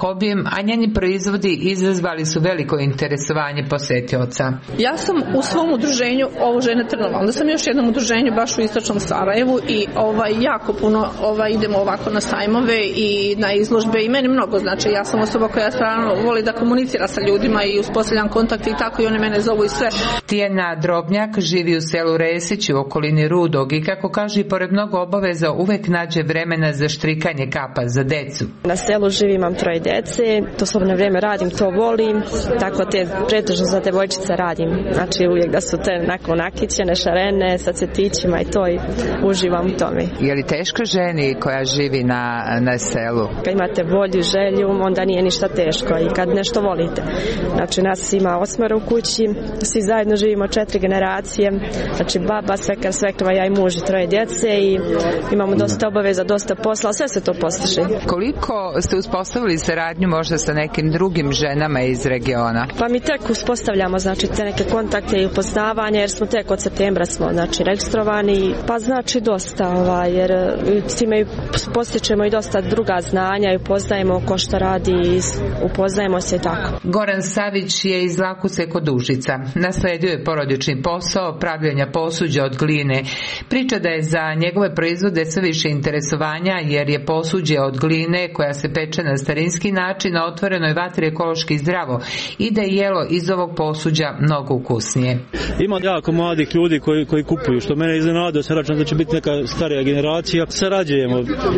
Speaker 12: hobijem, a njeni proizvodi izazvali su veliko interesovanje posetioca.
Speaker 1: Ja sam u svom udruženju ovo Žene Trnova, onda sam još jednom udruženju baš u istočnom Sarajevu i jako puno idemo ovako na sajmove i na izložbe i meni mnogo znači. Ja sam osoba koja stvarno voli da komunicira sa ljudima i uspostavljam kontakt i tako i oni mene zovu i sve.
Speaker 12: Tijana Drobnjak živi u selu Resić u okolini Rudog i kako kaže i pored mnogo obaveza uvek nađe vremena za štrikanje kapa za decu.
Speaker 8: Na selu živim, imam 3 dece, to slobodno vrijeme radim, to volim, tako te pretežno za devojčice radim. Znači uvijek da su te nakićene, šarene sa cvjetićima i to i uživam u tome.
Speaker 12: Je li teško ženi koja živi na selu?
Speaker 8: Kad imate volju, želju, onda nije ništa teško i kad nešto volite. Znači nas ima 8 u kući, svi zajedno živimo 4 generacije, znači baba, svekra, ja i muž i 3 djece i imamo dosta obaveza, dosta posla, sve se to postiže.
Speaker 12: Koliko ste uspostavili saradnju možda sa nekim drugim ženama iz regiona?
Speaker 8: Pa mi tek uspostavljamo znači te neke kontakte i upoznavanje jer smo tek od septembra smo znači registrovani, pa znači dosta jer time postičemo i dosta druga znanja i upoznajemo ko šta radi i upoznajemo se i tako.
Speaker 12: Goran Savić je iz Lakuse kod Užica. Nasledio je porodični posao pravljenja posuđa od gline. Priča da je za njegove proizvode sve više interesovanja jer je posuđe od gline koja se peče na starinski način na otvorenoj vatri ekološki zdravo i da je jelo iz ovog posuđa mnogo ukusnije.
Speaker 2: Ima jako mladih ljudi koji kupuju, što mene iznenadilo, se računam da će biti neka starija generacija. Sarađujemo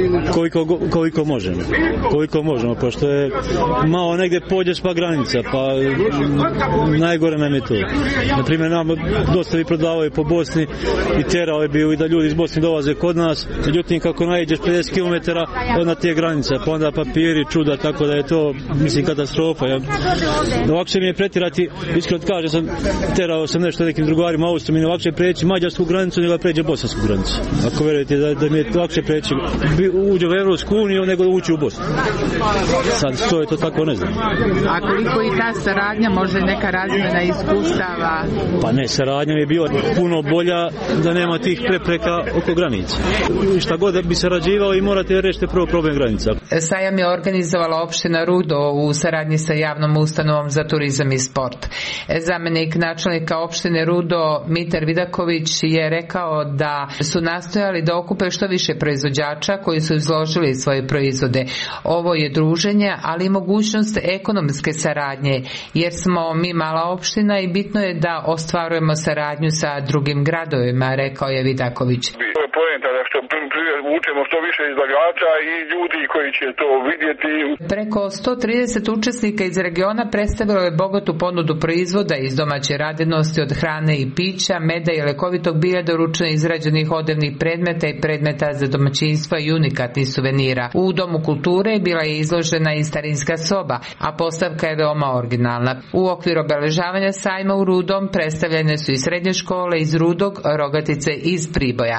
Speaker 2: koliko možemo, pošto je malo negdje pođeš pa granica, pa najgore nam je to. Naprimjer, nam dosta vi prodavaju po Bosni i terao je bio i da ljudi iz Bosne dolaze kod nas, međutim kako naiđeš 50 km onda ti je granica, pa onda papiri, čuda, tako da je to, mislim, katastrofa. Ja. Ovakše mi je pretirati, iskreno kažem, terao sam nešto nekim drugarima u Austriji, mi je ovakše preći mađarsku granicu nego pređe bosansku granicu. Ako verujete da mi je ovakše preći uđe u Evropsku uniju nego ući u Bosnu. Sad to je to tako, ne znam.
Speaker 12: A koliko i ta saradnja može neka razmjena iskustava?
Speaker 2: Pa ne, saradnja je bila puno bolja da nema tih prepreka oko granica. Šta god da bi sarađivao i morate rešiti prvo problem granica.
Speaker 12: Sajam je organizovala opština Rudo u saradnji sa javnom ustanovom za turizam i sport. Zamenik načelnika opštine Rudo Mitar Vidaković je rekao da su nastojali da okupe što više proizvođača koji su izložili svoje proizvode. Ovo je druženje, ali i mogućnost ekonomske saradnje, jer smo mi mala opština i bitno je da ostvarujemo saradnju sa drugim gradovima, rekao je Vidaković.
Speaker 14: Poenta da što učemo što više izlagača i ljudi koji će to vidjeti.
Speaker 12: Preko 130 učesnika iz regiona predstavilo je bogatu ponudu proizvoda iz domaće radinosti od hrane i pića, meda i lekovitog bilja do ručno izrađenih odevnih predmeta i predmeta za domaćinstva i unikatnih suvenira. U Domu kulture bila je izložena i starinska soba, a postavka je veoma originalna. U okviru obeležavanja sajma u Rudom predstavljene su i srednje škole iz Rudog, Rogatice i iz Priboja.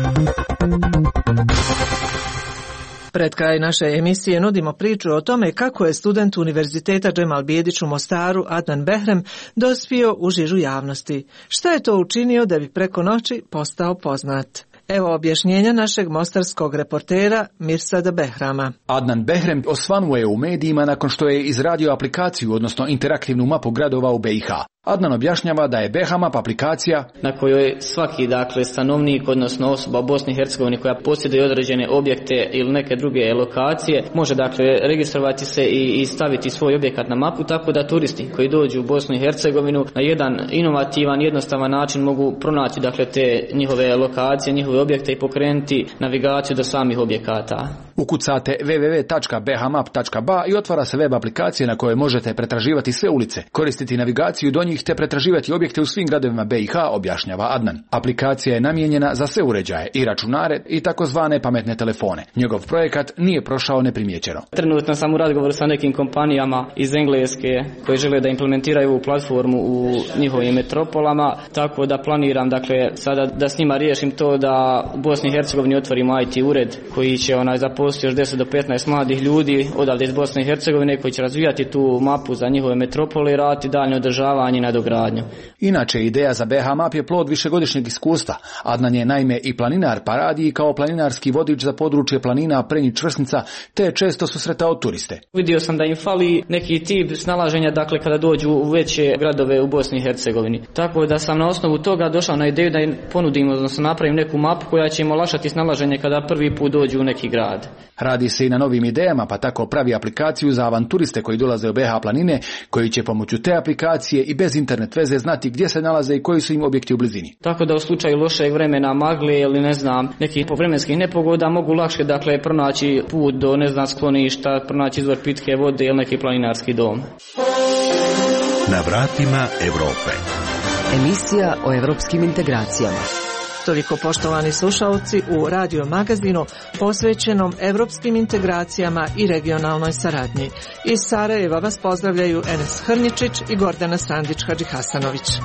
Speaker 6: Pred kraj naše emisije nudimo priču o tome kako je student Univerziteta Džemal Bijedić u Mostaru Adnan Behrem dospio u žižu javnosti. Šta je to učinio da bi preko noći postao poznat? Evo objašnjenja našeg mostarskog reportera Mirsada Behrama.
Speaker 17: Adnan Behrem osvanuo je u medijima nakon što je izradio aplikaciju, odnosno interaktivnu mapu gradova u BiH. Adnan objašnjava da je BiH-Map aplikacija
Speaker 25: na kojoj svaki stanovnik, odnosno osoba u Bosni i Hercegovini koja posjeduje određene objekte ili neke druge lokacije, može registrovati se i staviti svoj objekat na mapu, tako da turisti koji dođu u Bosnu i Hercegovinu na jedan inovativan, jednostavan način mogu pronaći te njihove lokacije, njihove objekte i pokrenuti navigaciju do samih objekata.
Speaker 17: Ukucate www.bhmap.ba i otvara se web aplikacija na kojoj možete pretraživati sve ulice, koristiti navigaciju do njih te pretraživati objekte u svim gradovima BiH, objašnjava Adnan. Aplikacija je namijenjena za sve uređaje, i računare i takozvane pametne telefone. Njegov projekat nije prošao neprimjećeno.
Speaker 25: Trenutno sam u razgovoru sa nekim kompanijama iz Engleske koji žele da implementiraju ovu platformu u njihovim metropolama, tako da planiram sada da s njima riješim to da u Bosni i Hercegovini otvorimo IT ured koji će zaposliti zaposliti još 10 do 15 mladih ljudi odavde iz Bosne i Hercegovine koji će razvijati tu mapu za njihove metropole i raditi daljnje održavanje i nadogradnju.
Speaker 17: Inače, ideja za BH Map je plod višegodišnjeg iskustva. Adnan je naime i planinar, pa radi i kao planinarski vodič za područje planina Prenjić-Vrsnica, te često susretao turiste.
Speaker 25: Vidio sam da im fali neki tip snalaženja, dakle kada dođu u veće gradove u Bosni i Hercegovini. Tako da sam na osnovu toga došao na ideju da im ponudim, odnosno napravim neku mapu koja će im olakšati snalaženje kada prvi put dođu u neki grad.
Speaker 17: Radi se i na novim idejama, pa tako pravi aplikaciju za avanturiste koji dolaze u BH planine, koji će pomoću te aplikacije i bez internet veze znati gdje se nalaze i koji su im objekti u blizini.
Speaker 25: Tako da u slučaju lošeg vremena, magle ili nekih vremenskih nepogoda mogu lakše pronaći put do skloništa, pronaći izvor pitke vode ili neki planinarski dom.
Speaker 11: Na vratima Evrope.
Speaker 4: Emisija o evropskim integracijama.
Speaker 6: Toliko, poštovani slušalci, u radio magazinu posvećenom evropskim integracijama i regionalnoj saradnji. Iz Sarajeva vas pozdravljaju Enes Hrničić i Gordana Sandić-Hadžihasanović.